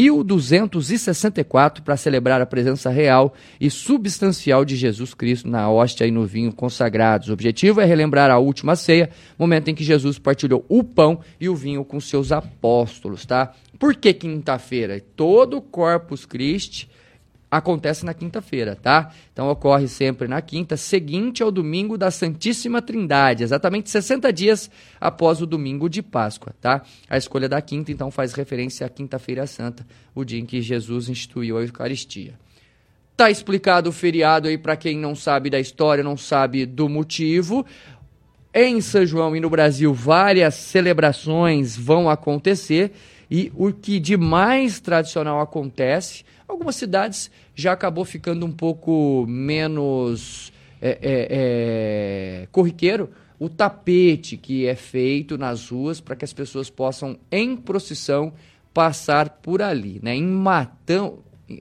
1264, para celebrar a presença real e substancial de Jesus Cristo na hóstia e no vinho consagrados. O objetivo é relembrar a última ceia, momento em que Jesus partilhou o pão e o vinho com seus apóstolos, tá? Por que quinta-feira? Todo Corpus Christi acontece na quinta-feira, tá? Então ocorre sempre na quinta, seguinte ao domingo da Santíssima Trindade, exatamente 60 dias após o domingo de Páscoa, tá? A escolha da quinta, então, faz referência à Quinta-feira Santa, o dia em que Jesus instituiu a Eucaristia. Tá explicado o feriado aí para quem não sabe da história, não sabe do motivo. Em São João e no Brasil, várias celebrações vão acontecer e o que de mais tradicional acontece, algumas cidades já acabou ficando um pouco menos corriqueiro, o tapete que é feito nas ruas para que as pessoas possam, em procissão, passar por ali, né? Em Matão,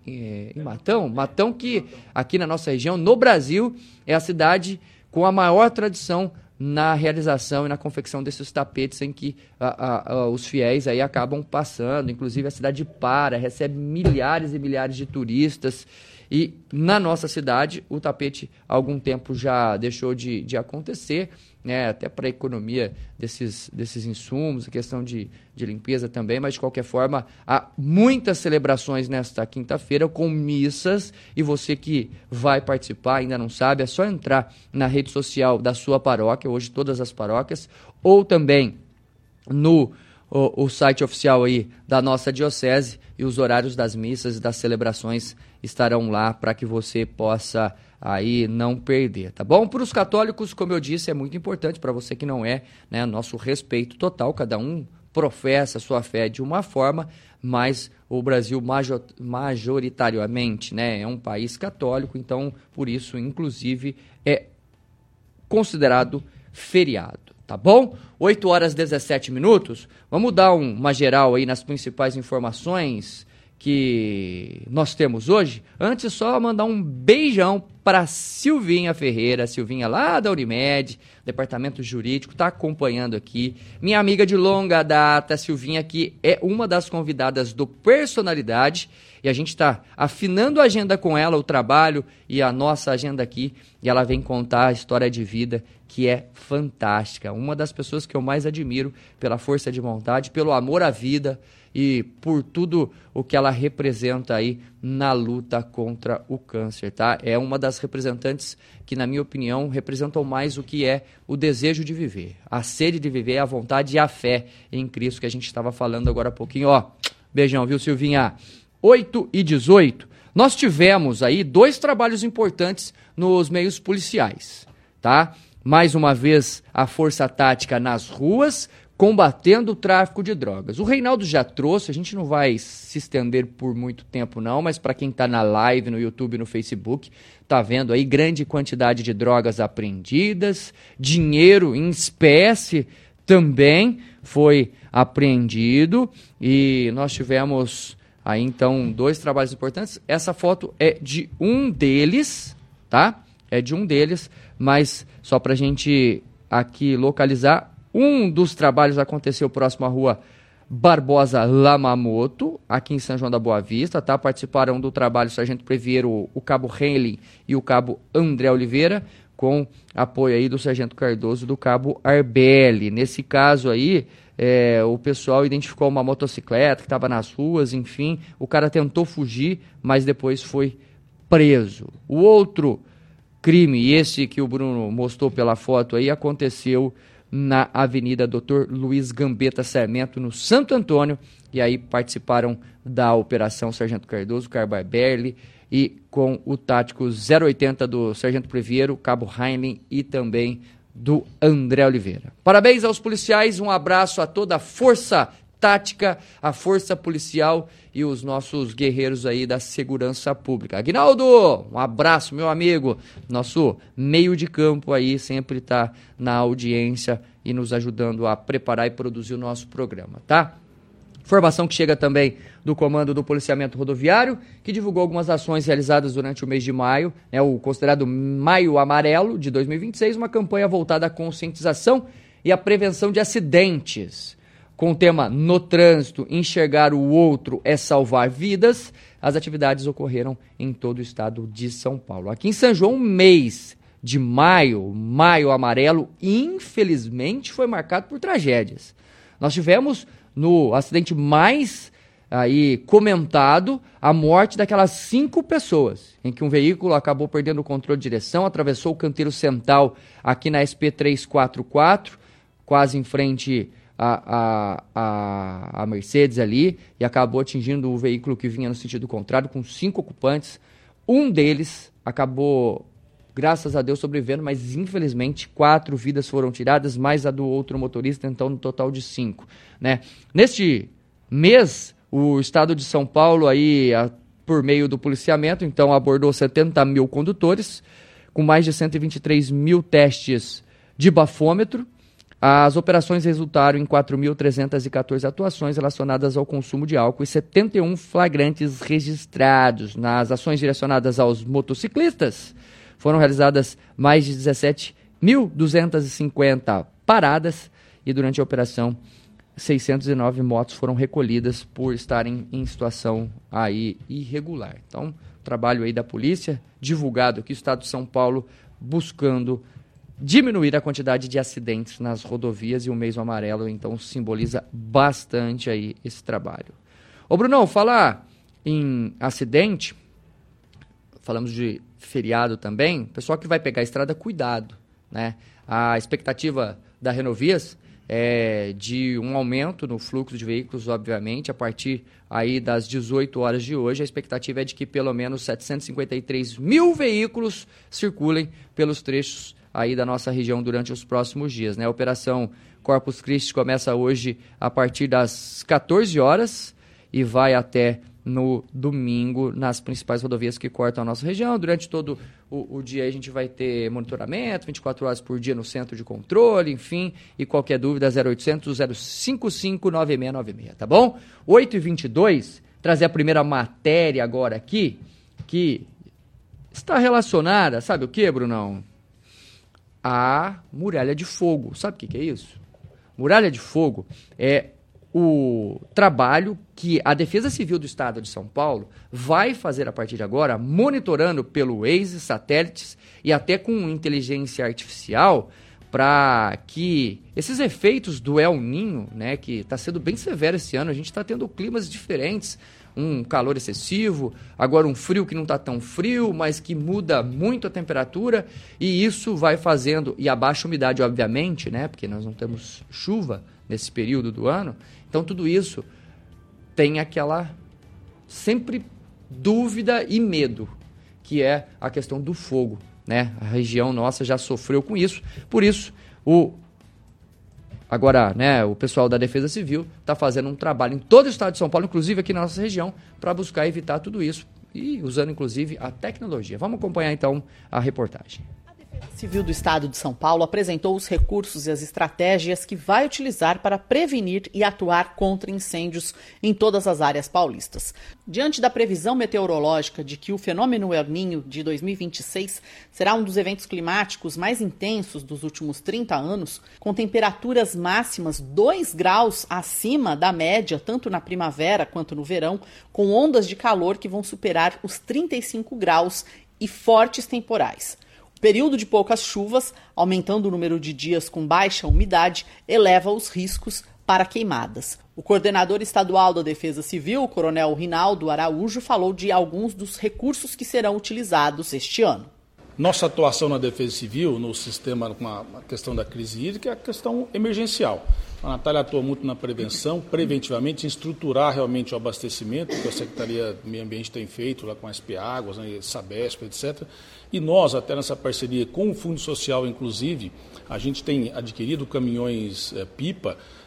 que aqui na nossa região, no Brasil, é a cidade com a maior tradição na realização e na confecção desses tapetes em que os fiéis aí acabam passando. Inclusive a cidade para, recebe milhares e milhares de turistas e na nossa cidade o tapete há algum tempo já deixou de acontecer, né, até para a economia desses insumos, a questão de limpeza também, mas de qualquer forma há muitas celebrações nesta quinta-feira com missas e você que vai participar, ainda não sabe, é só entrar na rede social da sua paróquia, hoje todas as paróquias, ou também no o site oficial aí da nossa diocese e os horários das missas e das celebrações estarão lá para que você possa aí não perder, tá bom? Para os católicos, como eu disse, é muito importante, para você que não é, né, nosso respeito total, cada um professa a sua fé de uma forma, mas o Brasil majoritariamente, né, é um país católico, então por isso, inclusive, é considerado feriado. Tá bom? 8 horas e 17 minutos. Vamos dar uma geral aí nas principais informações que nós temos hoje. Antes, só mandar um beijão para Silvinha Ferreira, Silvinha lá da Unimed, departamento jurídico, está acompanhando aqui. Minha amiga de longa data, Silvinha, que é uma das convidadas do Personalidade, e a gente está afinando a agenda com ela, o trabalho e a nossa agenda aqui, e ela vem contar a história de vida que é fantástica. Uma das pessoas que eu mais admiro pela força de vontade, pelo amor à vida e por tudo o que ela representa aí na luta contra o câncer, tá? É uma das representantes que, na minha opinião, representam mais o que é o desejo de viver, a sede de viver, a vontade e a fé em Cristo que a gente estava falando agora há pouquinho. Ó, beijão, viu, Silvinha? 8 e 18. Nós tivemos aí 2 trabalhos importantes nos meios policiais, tá? Mais uma vez, a força tática nas ruas, combatendo o tráfico de drogas. O Reinaldo já trouxe, a gente não vai se estender por muito tempo não, mas para quem está na live, no YouTube, no Facebook, tá vendo aí grande quantidade de drogas apreendidas, dinheiro em espécie também foi apreendido e nós tivemos aí então 2 trabalhos importantes. Essa foto é de um deles, tá? É de um deles, mas só para a gente aqui localizar, um dos trabalhos aconteceu próximo à rua Barbosa Lamamoto, aqui em São João da Boa Vista, tá? Participaram do trabalho o Sargento Previero, o Cabo Henley e o Cabo André Oliveira, com apoio aí do Sargento Cardoso do Cabo Arbelli. Nesse caso aí, o pessoal identificou uma motocicleta que estava nas ruas, enfim, o cara tentou fugir, mas depois foi preso. O outro crime, esse que o Bruno mostrou pela foto aí, aconteceu na Avenida Dr. Luiz Gambetta Sarmento, no Santo Antônio, e aí participaram da operação Sargento Cardoso, Cabo Arbelli, e com o tático 080 do Sargento Previero, Cabo Heinlein e também do André Oliveira. Parabéns aos policiais, um abraço a toda a força tática, a força policial e os nossos guerreiros aí da segurança pública. Aguinaldo, um abraço, meu amigo. Nosso meio de campo aí sempre está na audiência e nos ajudando a preparar e produzir o nosso programa, tá? Informação que chega também do Comando do Policiamento Rodoviário, que divulgou algumas ações realizadas durante o mês de maio, o considerado Maio Amarelo de 2026, uma campanha voltada à conscientização e à prevenção de acidentes. Com o tema No Trânsito, enxergar o outro é salvar vidas, as atividades ocorreram em todo o estado de São Paulo. Aqui em São João, mês de maio, Maio Amarelo, infelizmente foi marcado por tragédias. Nós tivemos no acidente mais aí comentado a morte daquelas 5 pessoas, em que um veículo acabou perdendo o controle de direção, atravessou o canteiro central aqui na SP 344, quase em frente a Mercedes ali, e acabou atingindo o veículo que vinha no sentido contrário, com 5 ocupantes. Um deles acabou, graças a Deus, sobrevivendo, mas infelizmente 4 vidas foram tiradas, mais a do outro motorista, então no total de 5. Né? Neste mês, o estado de São Paulo, aí, por meio do policiamento, então abordou 70 mil condutores, com mais de 123 mil testes de bafômetro. As operações resultaram em 4.314 atuações relacionadas ao consumo de álcool e 71 flagrantes registrados. Nas ações direcionadas aos motociclistas, foram realizadas mais de 17.250 paradas e durante a operação 609 motos foram recolhidas por estarem em situação aí irregular. Então, trabalho aí da polícia, divulgado aqui, o estado de São Paulo buscando diminuir a quantidade de acidentes nas rodovias, e o mês amarelo, então, simboliza bastante aí esse trabalho. Ô, Brunão, falar em acidente, falamos de feriado também, pessoal que vai pegar a estrada, cuidado, né? A expectativa da Renovias é de um aumento no fluxo de veículos, obviamente, a partir aí das 18 horas de hoje. A expectativa é de que pelo menos 753 mil veículos circulem pelos trechos aí da nossa região durante os próximos dias, né? A Operação Corpus Christi começa hoje a partir das 14 horas e vai até no domingo nas principais rodovias que cortam a nossa região. Durante todo o dia a gente vai ter monitoramento, 24 horas por dia no centro de controle, enfim, e qualquer dúvida 0800 055 9696, tá bom? 8h22, trazer a primeira matéria agora aqui, que está relacionada, sabe o que, Brunão? A Muralha de Fogo. Sabe o que é isso? Muralha de Fogo é o trabalho que a Defesa Civil do Estado de São Paulo vai fazer a partir de agora, monitorando pelo Waze, satélites e até com inteligência artificial, para que esses efeitos do El Niño, né, que está sendo bem severo esse ano, a gente está tendo climas diferentes, um calor excessivo, agora um frio que não está tão frio, mas que muda muito a temperatura, e isso vai fazendo, e a baixa umidade, obviamente, né, porque nós não temos chuva nesse período do ano, então tudo isso tem aquela sempre dúvida e medo, que é a questão do fogo, né? A região nossa já sofreu com isso, por isso agora, né, o pessoal da Defesa Civil está fazendo um trabalho em todo o estado de São Paulo, inclusive aqui na nossa região, para buscar evitar tudo isso e usando inclusive a tecnologia. Vamos acompanhar então a reportagem. Civil do Estado de São Paulo apresentou os recursos e as estratégias que vai utilizar para prevenir e atuar contra incêndios em todas as áreas paulistas. Diante da previsão meteorológica de que o fenômeno El Niño de 2026 será um dos eventos climáticos mais intensos dos últimos 30 anos, com temperaturas máximas 2 graus acima da média, tanto na primavera quanto no verão, com ondas de calor que vão superar os 35 graus e fortes temporais. O período de poucas chuvas, aumentando o número de dias com baixa umidade, eleva os riscos para queimadas. O coordenador estadual da Defesa Civil, o coronel Rinaldo Araújo, falou de alguns dos recursos que serão utilizados este ano. Nossa atuação na Defesa Civil, no sistema com a questão da crise hídrica, é a questão emergencial. A Natália atua muito na prevenção, preventivamente, em estruturar realmente o abastecimento, que a Secretaria do Meio Ambiente tem feito lá com a SP Águas, né, Sabesp, etc. E nós, até nessa parceria com o Fundo Social, inclusive, a gente tem adquirido caminhões pipa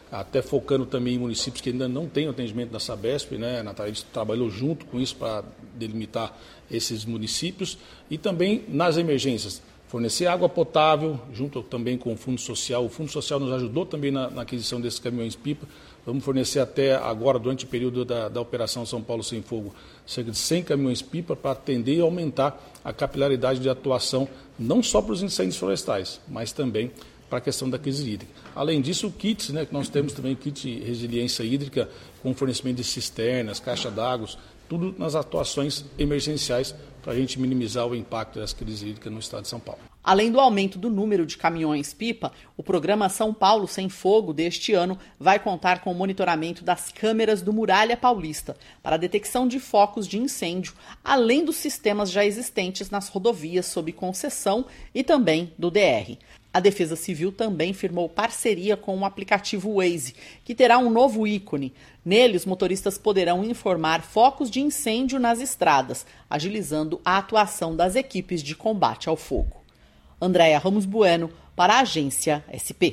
até focando também em municípios que ainda não têm o atendimento da Sabesp, né? A Natália trabalhou junto com isso para delimitar esses municípios e também nas emergências. Fornecer água potável, junto também com o Fundo Social. O Fundo Social nos ajudou também na aquisição desses caminhões-pipa. Vamos fornecer até agora, durante o período da Operação São Paulo Sem Fogo, cerca de 100 caminhões-pipa para atender e aumentar a capilaridade de atuação, não só para os incêndios florestais, mas também para a questão da crise hídrica. Além disso, o kit, né, que nós temos também o kit de resiliência hídrica, com fornecimento de cisternas, caixa d'água, tudo nas atuações emergenciais para a gente minimizar o impacto das crises hídricas no estado de São Paulo. Além do aumento do número de caminhões-pipa, o programa São Paulo Sem Fogo deste ano vai contar com o monitoramento das câmeras do Muralha Paulista para a detecção de focos de incêndio, além dos sistemas já existentes nas rodovias sob concessão e também do DR. A Defesa Civil também firmou parceria com o aplicativo Waze, que terá um novo ícone. Nele, os motoristas poderão informar focos de incêndio nas estradas, agilizando a atuação das equipes de combate ao fogo. Andréia Ramos Bueno, para a Agência SP.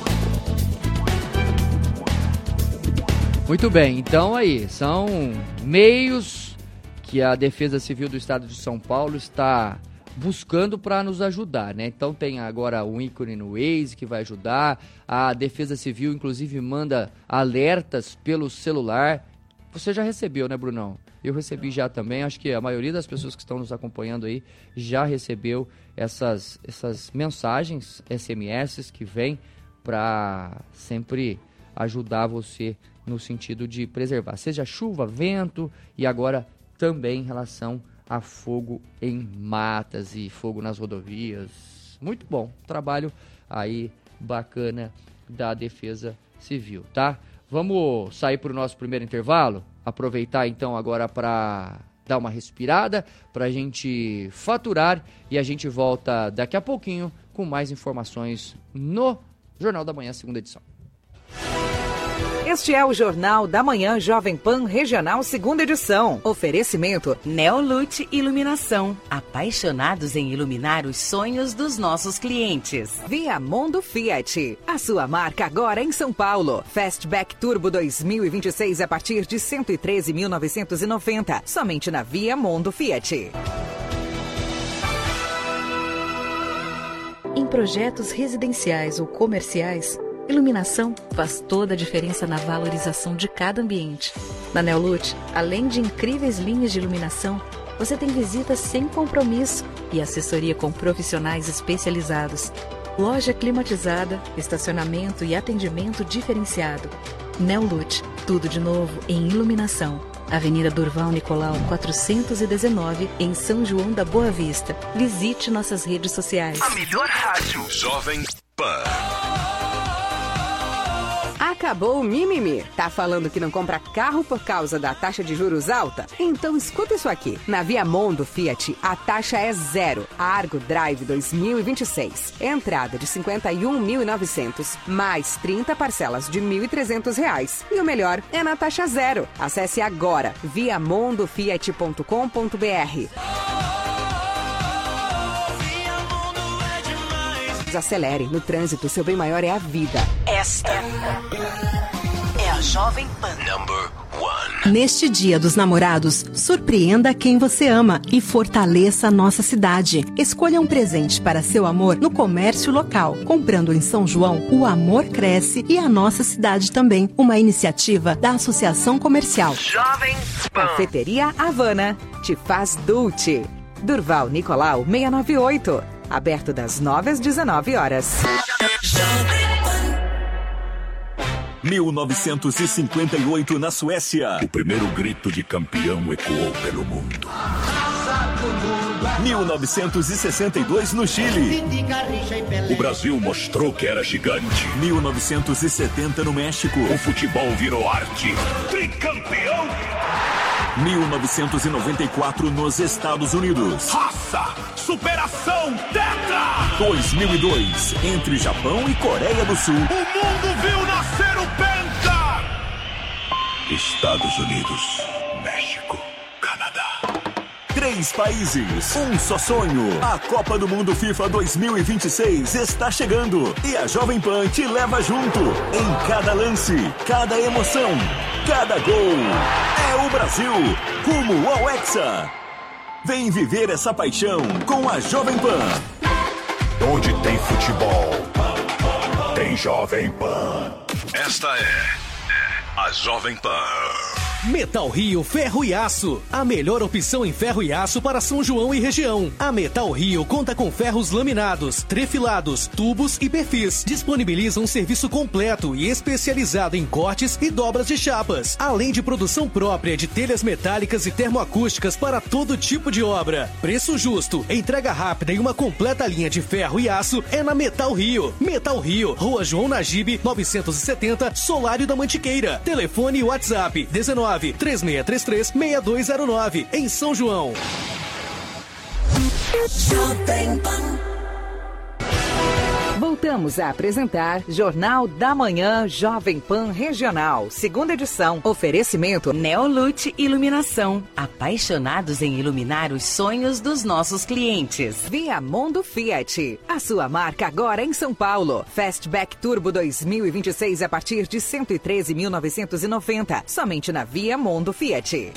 Muito bem, então aí, são meios que a Defesa Civil do Estado de São Paulo está buscando para nos ajudar, né? Então tem agora um ícone no Waze que vai ajudar, a Defesa Civil inclusive manda alertas pelo celular. Você já recebeu, né, Brunão? Eu recebi já também, acho que a maioria das pessoas que estão nos acompanhando aí já recebeu essas mensagens, SMS que vêm para sempre ajudar você no sentido de preservar, seja chuva, vento e agora também em relação a fogo em matas e fogo nas rodovias. Muito bom, trabalho aí bacana da Defesa Civil, tá? Vamos sair para o nosso primeiro intervalo? Aproveitar então agora para dar uma respirada, para a gente faturar e a gente volta daqui a pouquinho com mais informações no Jornal da Manhã, segunda edição. Este é o Jornal da Manhã Jovem Pan Regional, segunda edição. Oferecimento Neolute Iluminação. Apaixonados em iluminar os sonhos dos nossos clientes. Viamondo Fiat. A sua marca agora em São Paulo. Fastback Turbo 2026 a partir de R$ 113.990. Somente na Viamondo Fiat. Em projetos residenciais ou comerciais, iluminação faz toda a diferença na valorização de cada ambiente. Na Neolute, além de incríveis linhas de iluminação, você tem visitas sem compromisso e assessoria com profissionais especializados. Loja climatizada, estacionamento e atendimento diferenciado. Neolute, tudo de novo em iluminação. Avenida Durval Nicolau 419, em São João da Boa Vista. Visite nossas redes sociais. A melhor rádio. Jovem Pan. Acabou o mimimi. Tá falando que não compra carro por causa da taxa de juros alta? Então escuta isso aqui. Na Viamondo Fiat, a taxa é zero. Argo Drive 2026. Entrada de R$ 51.900, mais 30 parcelas de R$ 1.300. E o melhor é na taxa zero. Acesse agora viamondofiat.com.br. Desacelere. No trânsito, seu bem maior é a vida. Esta é a Jovem Pan. Number 1. Neste Dia dos Namorados, surpreenda quem você ama e fortaleça a nossa cidade. Escolha um presente para seu amor no comércio local. Comprando em São João, o amor cresce e a nossa cidade também. Uma iniciativa da Associação Comercial. Jovem Pan. Cafeteria Havana. Te faz Dulce. Durval Nicolau 698. Aberto das 9 às 19 horas. 1958 na Suécia. O primeiro grito de campeão ecoou pelo mundo. 1962 no Chile. O Brasil mostrou que era gigante. 1970 no México. O futebol virou arte. Tricampeão! 1994 nos Estados Unidos. Raça, superação, tetra! 2002, entre Japão e Coreia do Sul. O mundo viu nascer o Penta! Estados Unidos, México, Canadá. 3 países, um só sonho. A Copa do Mundo FIFA 2026 está chegando e a Jovem Pan te leva junto. Em cada lance, cada emoção, cada gol. É o Brasil, rumo ao Hexa. Vem viver essa paixão com a Jovem Pan. Onde tem futebol, tem Jovem Pan. Esta é a Jovem Pan. Metal Rio Ferro e Aço, a melhor opção em ferro e aço para São João e região. A Metal Rio conta com ferros laminados, trefilados, tubos e perfis. Disponibiliza um serviço completo e especializado em cortes e dobras de chapas, além de produção própria de telhas metálicas e termoacústicas para todo tipo de obra. Preço justo, entrega rápida e uma completa linha de ferro e aço é na Metal Rio. Metal Rio, Rua João Nagibe, 970, Solário da Mantiqueira. Telefone e WhatsApp 19-3633-6209, em São João. Voltamos a apresentar Jornal da Manhã Jovem Pan Regional, segunda edição. Oferecimento Neolute Iluminação, apaixonados em iluminar os sonhos dos nossos clientes. Viamondo Fiat, a sua marca agora em São Paulo. Fastback Turbo 2026 a partir de 113.990, somente na Viamondo Fiat.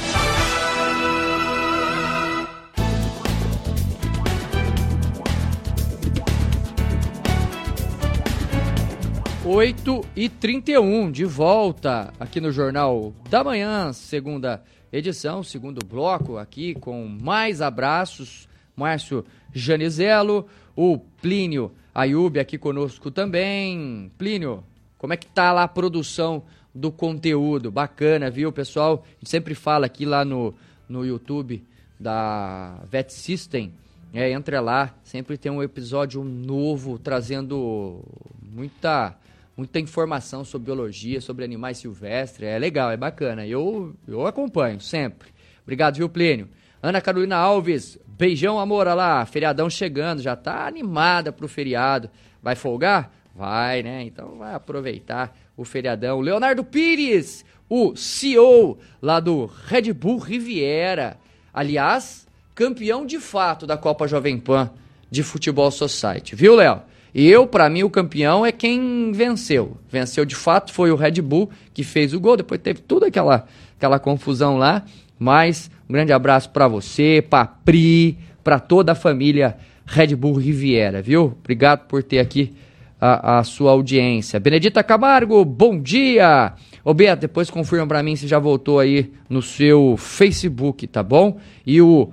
8h31, de volta aqui no Jornal da Manhã, segunda edição, segundo bloco aqui com mais abraços. Márcio Janizelo, o Plínio Ayub aqui conosco também. Plínio, como é que tá lá a produção do conteúdo? Bacana, viu, pessoal? A gente sempre fala aqui lá no YouTube da Vet System. Entra lá, sempre tem um episódio novo trazendo muita informação sobre biologia, sobre animais silvestres. É legal, é bacana. Eu acompanho sempre. Obrigado, viu, Plínio? Ana Carolina Alves, beijão, amor, olha lá, feriadão chegando, já tá animada pro feriado. Vai folgar? Vai, né? Então vai aproveitar o feriadão. Leonardo Pires, o CEO lá do Red Bull Riviera. Aliás, campeão de fato da Copa Jovem Pan de Futebol Society. Viu, Léo? Pra mim, o campeão é quem venceu. Venceu de fato, foi o Red Bull que fez o gol. Depois teve toda aquela confusão lá. Mas um grande abraço pra você, pra Pri, pra toda a família Red Bull Riviera, viu? Obrigado por ter aqui a sua audiência. Benedita Camargo, bom dia! Ô Beto, depois confirma pra mim se já voltou aí no seu Facebook, tá bom? E o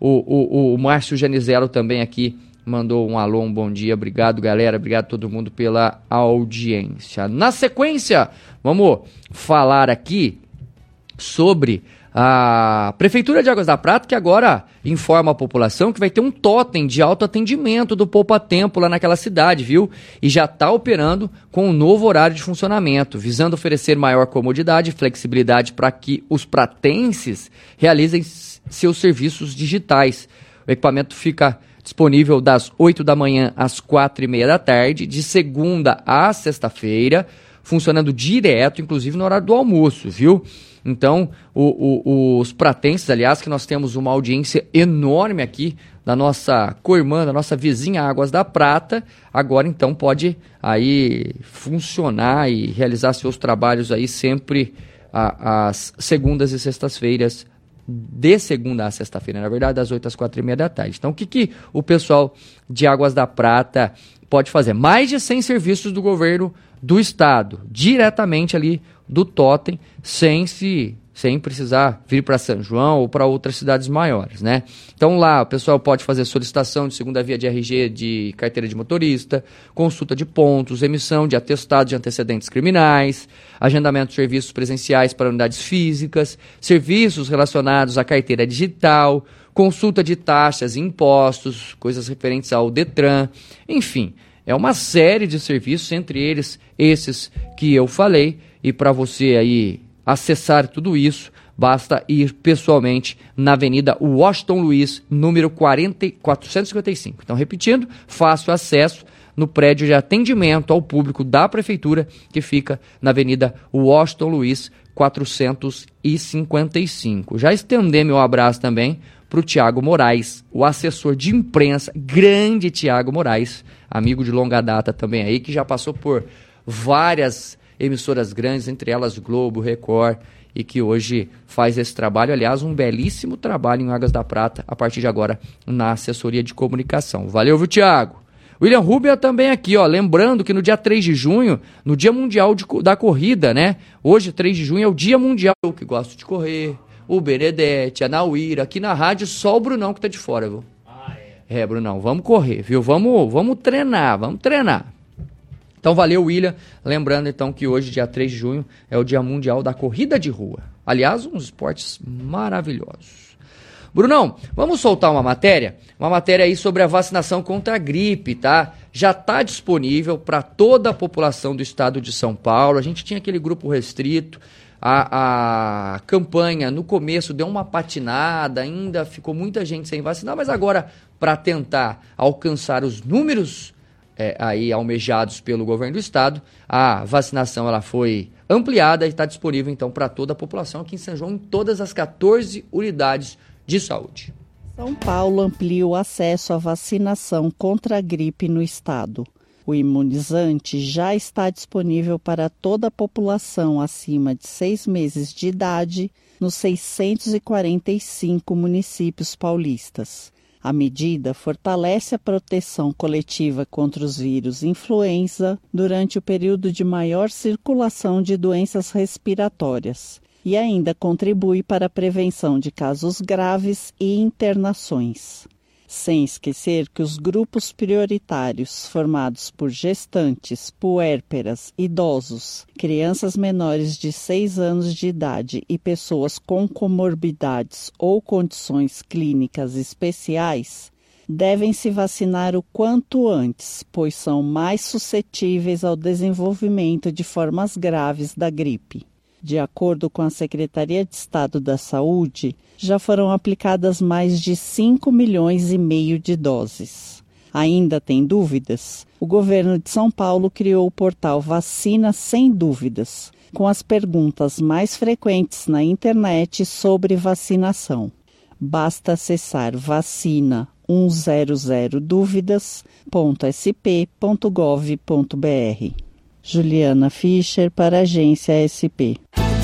Márcio Janizelo também aqui mandou um alô, um bom dia. Obrigado, galera. Obrigado a todo mundo pela audiência. Na sequência, vamos falar aqui sobre a Prefeitura de Águas da Prata, que agora informa a população que vai ter um totem de autoatendimento do Poupa Tempo lá naquela cidade, viu? E já está operando com um novo horário de funcionamento, visando oferecer maior comodidade e flexibilidade para que os pratenses realizem seus serviços digitais. O equipamento fica disponível das 8 da manhã às 4h30 da tarde, de segunda a sexta-feira, funcionando direto, inclusive no horário do almoço, viu? Então, os pratenses, aliás, que nós temos uma audiência enorme aqui da nossa co-irmã, da nossa vizinha Águas da Prata, agora então pode aí funcionar e realizar seus trabalhos aí sempre às segundas e sextas-feiras, de segunda a sexta-feira, na verdade, das 8 às 4h30 da tarde. Então, o que o pessoal de Águas da Prata pode fazer? Mais de 100 serviços do governo do estado, diretamente ali do totem, sem precisar vir para São João ou para outras cidades maiores, né? Então lá o pessoal pode fazer solicitação de segunda via de RG, de carteira de motorista, consulta de pontos, emissão de atestado de antecedentes criminais, agendamento de serviços presenciais para unidades físicas, serviços relacionados à carteira digital, consulta de taxas e impostos, coisas referentes ao Detran, enfim, é uma série de serviços, entre eles esses que eu falei, e para você aí acessar tudo isso, basta ir pessoalmente na Avenida Washington Luiz, número 455. Então, repetindo, fácil acesso no prédio de atendimento ao público da Prefeitura, que fica na Avenida Washington Luiz, 455. Já estender meu abraço também para o Tiago Moraes, o assessor de imprensa, grande Tiago Moraes, amigo de longa data também aí, que já passou por várias emissoras grandes, entre elas Globo, Record, e que hoje faz esse trabalho, aliás, um belíssimo trabalho em Águas da Prata, a partir de agora, na assessoria de comunicação. Valeu, viu, Tiago? William Rubia também aqui, ó, lembrando que no dia 3 de junho, no Dia Mundial da Corrida, né? Hoje, 3 de junho, é o Dia Mundial, eu que gosto de correr, o Benedete, a Nauíra, aqui na rádio, só o Brunão que tá de fora, viu? É, Brunão, vamos correr, viu? Vamos treinar, Então, valeu, William. Lembrando, então, que hoje, dia 3 de junho, é o Dia Mundial da Corrida de Rua. Aliás, uns esportes maravilhosos. Brunão, vamos soltar uma matéria aí sobre a vacinação contra a gripe, tá? Já está disponível para toda a população do estado de São Paulo. A gente tinha aquele grupo restrito. A campanha, no começo, deu uma patinada, ainda ficou muita gente sem vacinar, mas agora, para tentar alcançar os números aí almejados pelo governo do estado, a vacinação ela foi ampliada e está disponível então para toda a população aqui em São João, em todas as 14 unidades de saúde. São Paulo amplia o acesso à vacinação contra a gripe no estado. O imunizante já está disponível para toda a população acima de 6 meses de idade nos 645 municípios paulistas. A medida fortalece a proteção coletiva contra os vírus influenza durante o período de maior circulação de doenças respiratórias e ainda contribui para a prevenção de casos graves e internações. Sem esquecer que os grupos prioritários formados por gestantes, puérperas, idosos, crianças menores de 6 anos de idade e pessoas com comorbidades ou condições clínicas especiais devem se vacinar o quanto antes, pois são mais suscetíveis ao desenvolvimento de formas graves da gripe. De acordo com a Secretaria de Estado da Saúde, já foram aplicadas mais de 5,5 milhões de doses. Ainda tem dúvidas? O governo de São Paulo criou o portal Vacina Sem Dúvidas, com as perguntas mais frequentes na internet sobre vacinação. Basta acessar vacina100duvidas.sp.gov.br. Juliana Fischer, para a Agência SP.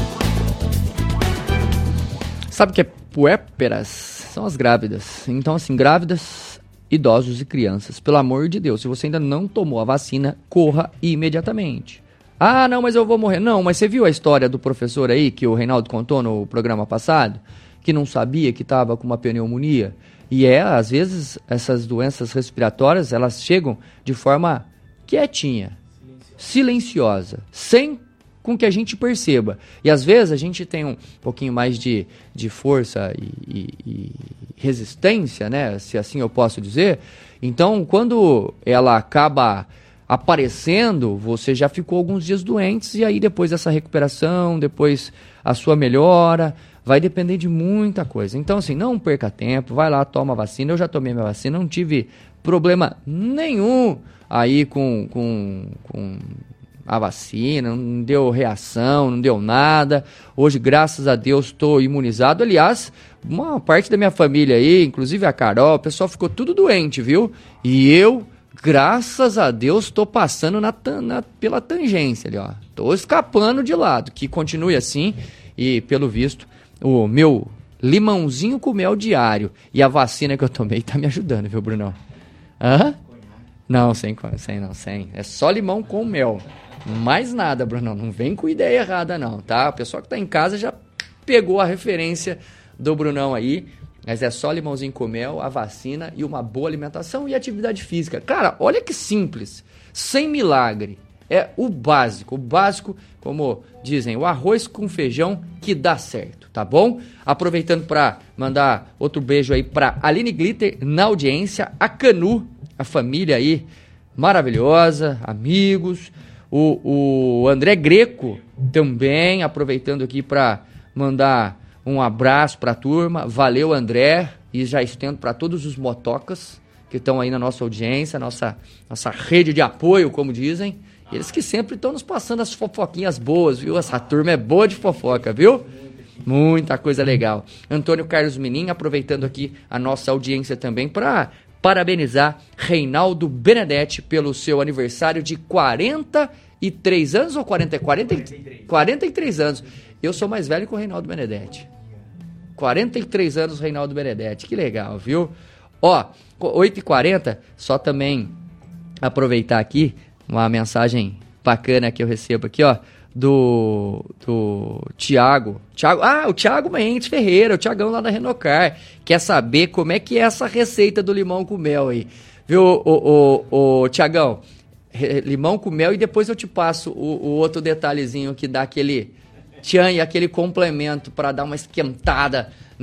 Sabe o que é puérperas? São as grávidas. Então, assim, grávidas, idosos e crianças. Pelo amor de Deus, se você ainda não tomou a vacina, corra imediatamente. Ah, não, mas eu vou morrer. Não, mas você viu a história do professor aí, que o Reinaldo contou no programa passado? Que não sabia que estava com uma pneumonia? E às vezes, essas doenças respiratórias, elas chegam de forma quietinha, silenciosa, sem com que a gente perceba. E às vezes a gente tem um pouquinho mais de força e resistência, né? Se assim eu posso dizer. Então, quando ela acaba aparecendo, você já ficou alguns dias doentes, e aí depois dessa recuperação, depois a sua melhora, vai depender de muita coisa. Então, assim, não perca tempo, vai lá, toma a vacina. Eu já tomei minha vacina, não tive problema nenhum aí com a vacina, não deu reação, não deu nada. Hoje, graças a Deus, estou imunizado. Aliás, uma parte da minha família aí, inclusive a Carol, o pessoal ficou tudo doente, viu? E eu, graças a Deus, estou passando pela tangência ali, ó. Estou escapando de lado, que continue assim. E, pelo visto, o meu limãozinho com mel diário e a vacina que eu tomei tá me ajudando, viu, Brunão? Hã? Não, sem. É só limão com mel. Mais nada, Bruno. Não vem com ideia errada, não, tá? O pessoal que tá em casa já pegou a referência do Brunão aí. Mas é só limãozinho com mel, a vacina e uma boa alimentação e atividade física. Cara, olha que simples. Sem milagre. É o básico. O básico, como dizem, o arroz com feijão que dá certo, tá bom? Aproveitando para mandar outro beijo aí pra Aline Glitter na audiência, a Canu, a família aí maravilhosa, amigos, o André Greco também, aproveitando aqui para mandar um abraço para a turma. Valeu, André, e já estendo para todos os motocas que estão aí na nossa audiência, nossa rede de apoio, como dizem. Eles que sempre estão nos passando as fofoquinhas boas, viu? Essa turma é boa de fofoca, viu? Muita coisa legal. Antônio Carlos Menin, aproveitando aqui a nossa audiência também para parabenizar Reinaldo Benedetti pelo seu aniversário de 43 anos ou 43 anos. Eu sou mais velho que o Reinaldo Benedetti. 43 anos, Reinaldo Benedetti. Que legal, viu? Ó, 8h40, só também aproveitar aqui uma mensagem bacana que eu recebo aqui, ó, do Thiago. O Thiago Mendes Ferreira, o Thiagão lá da Renocar. Quer saber como é que é essa receita do limão com mel aí. Viu, o Thiagão? Limão com mel, e depois eu te passo o outro detalhezinho que dá aquele tchan e aquele complemento para dar uma esquentada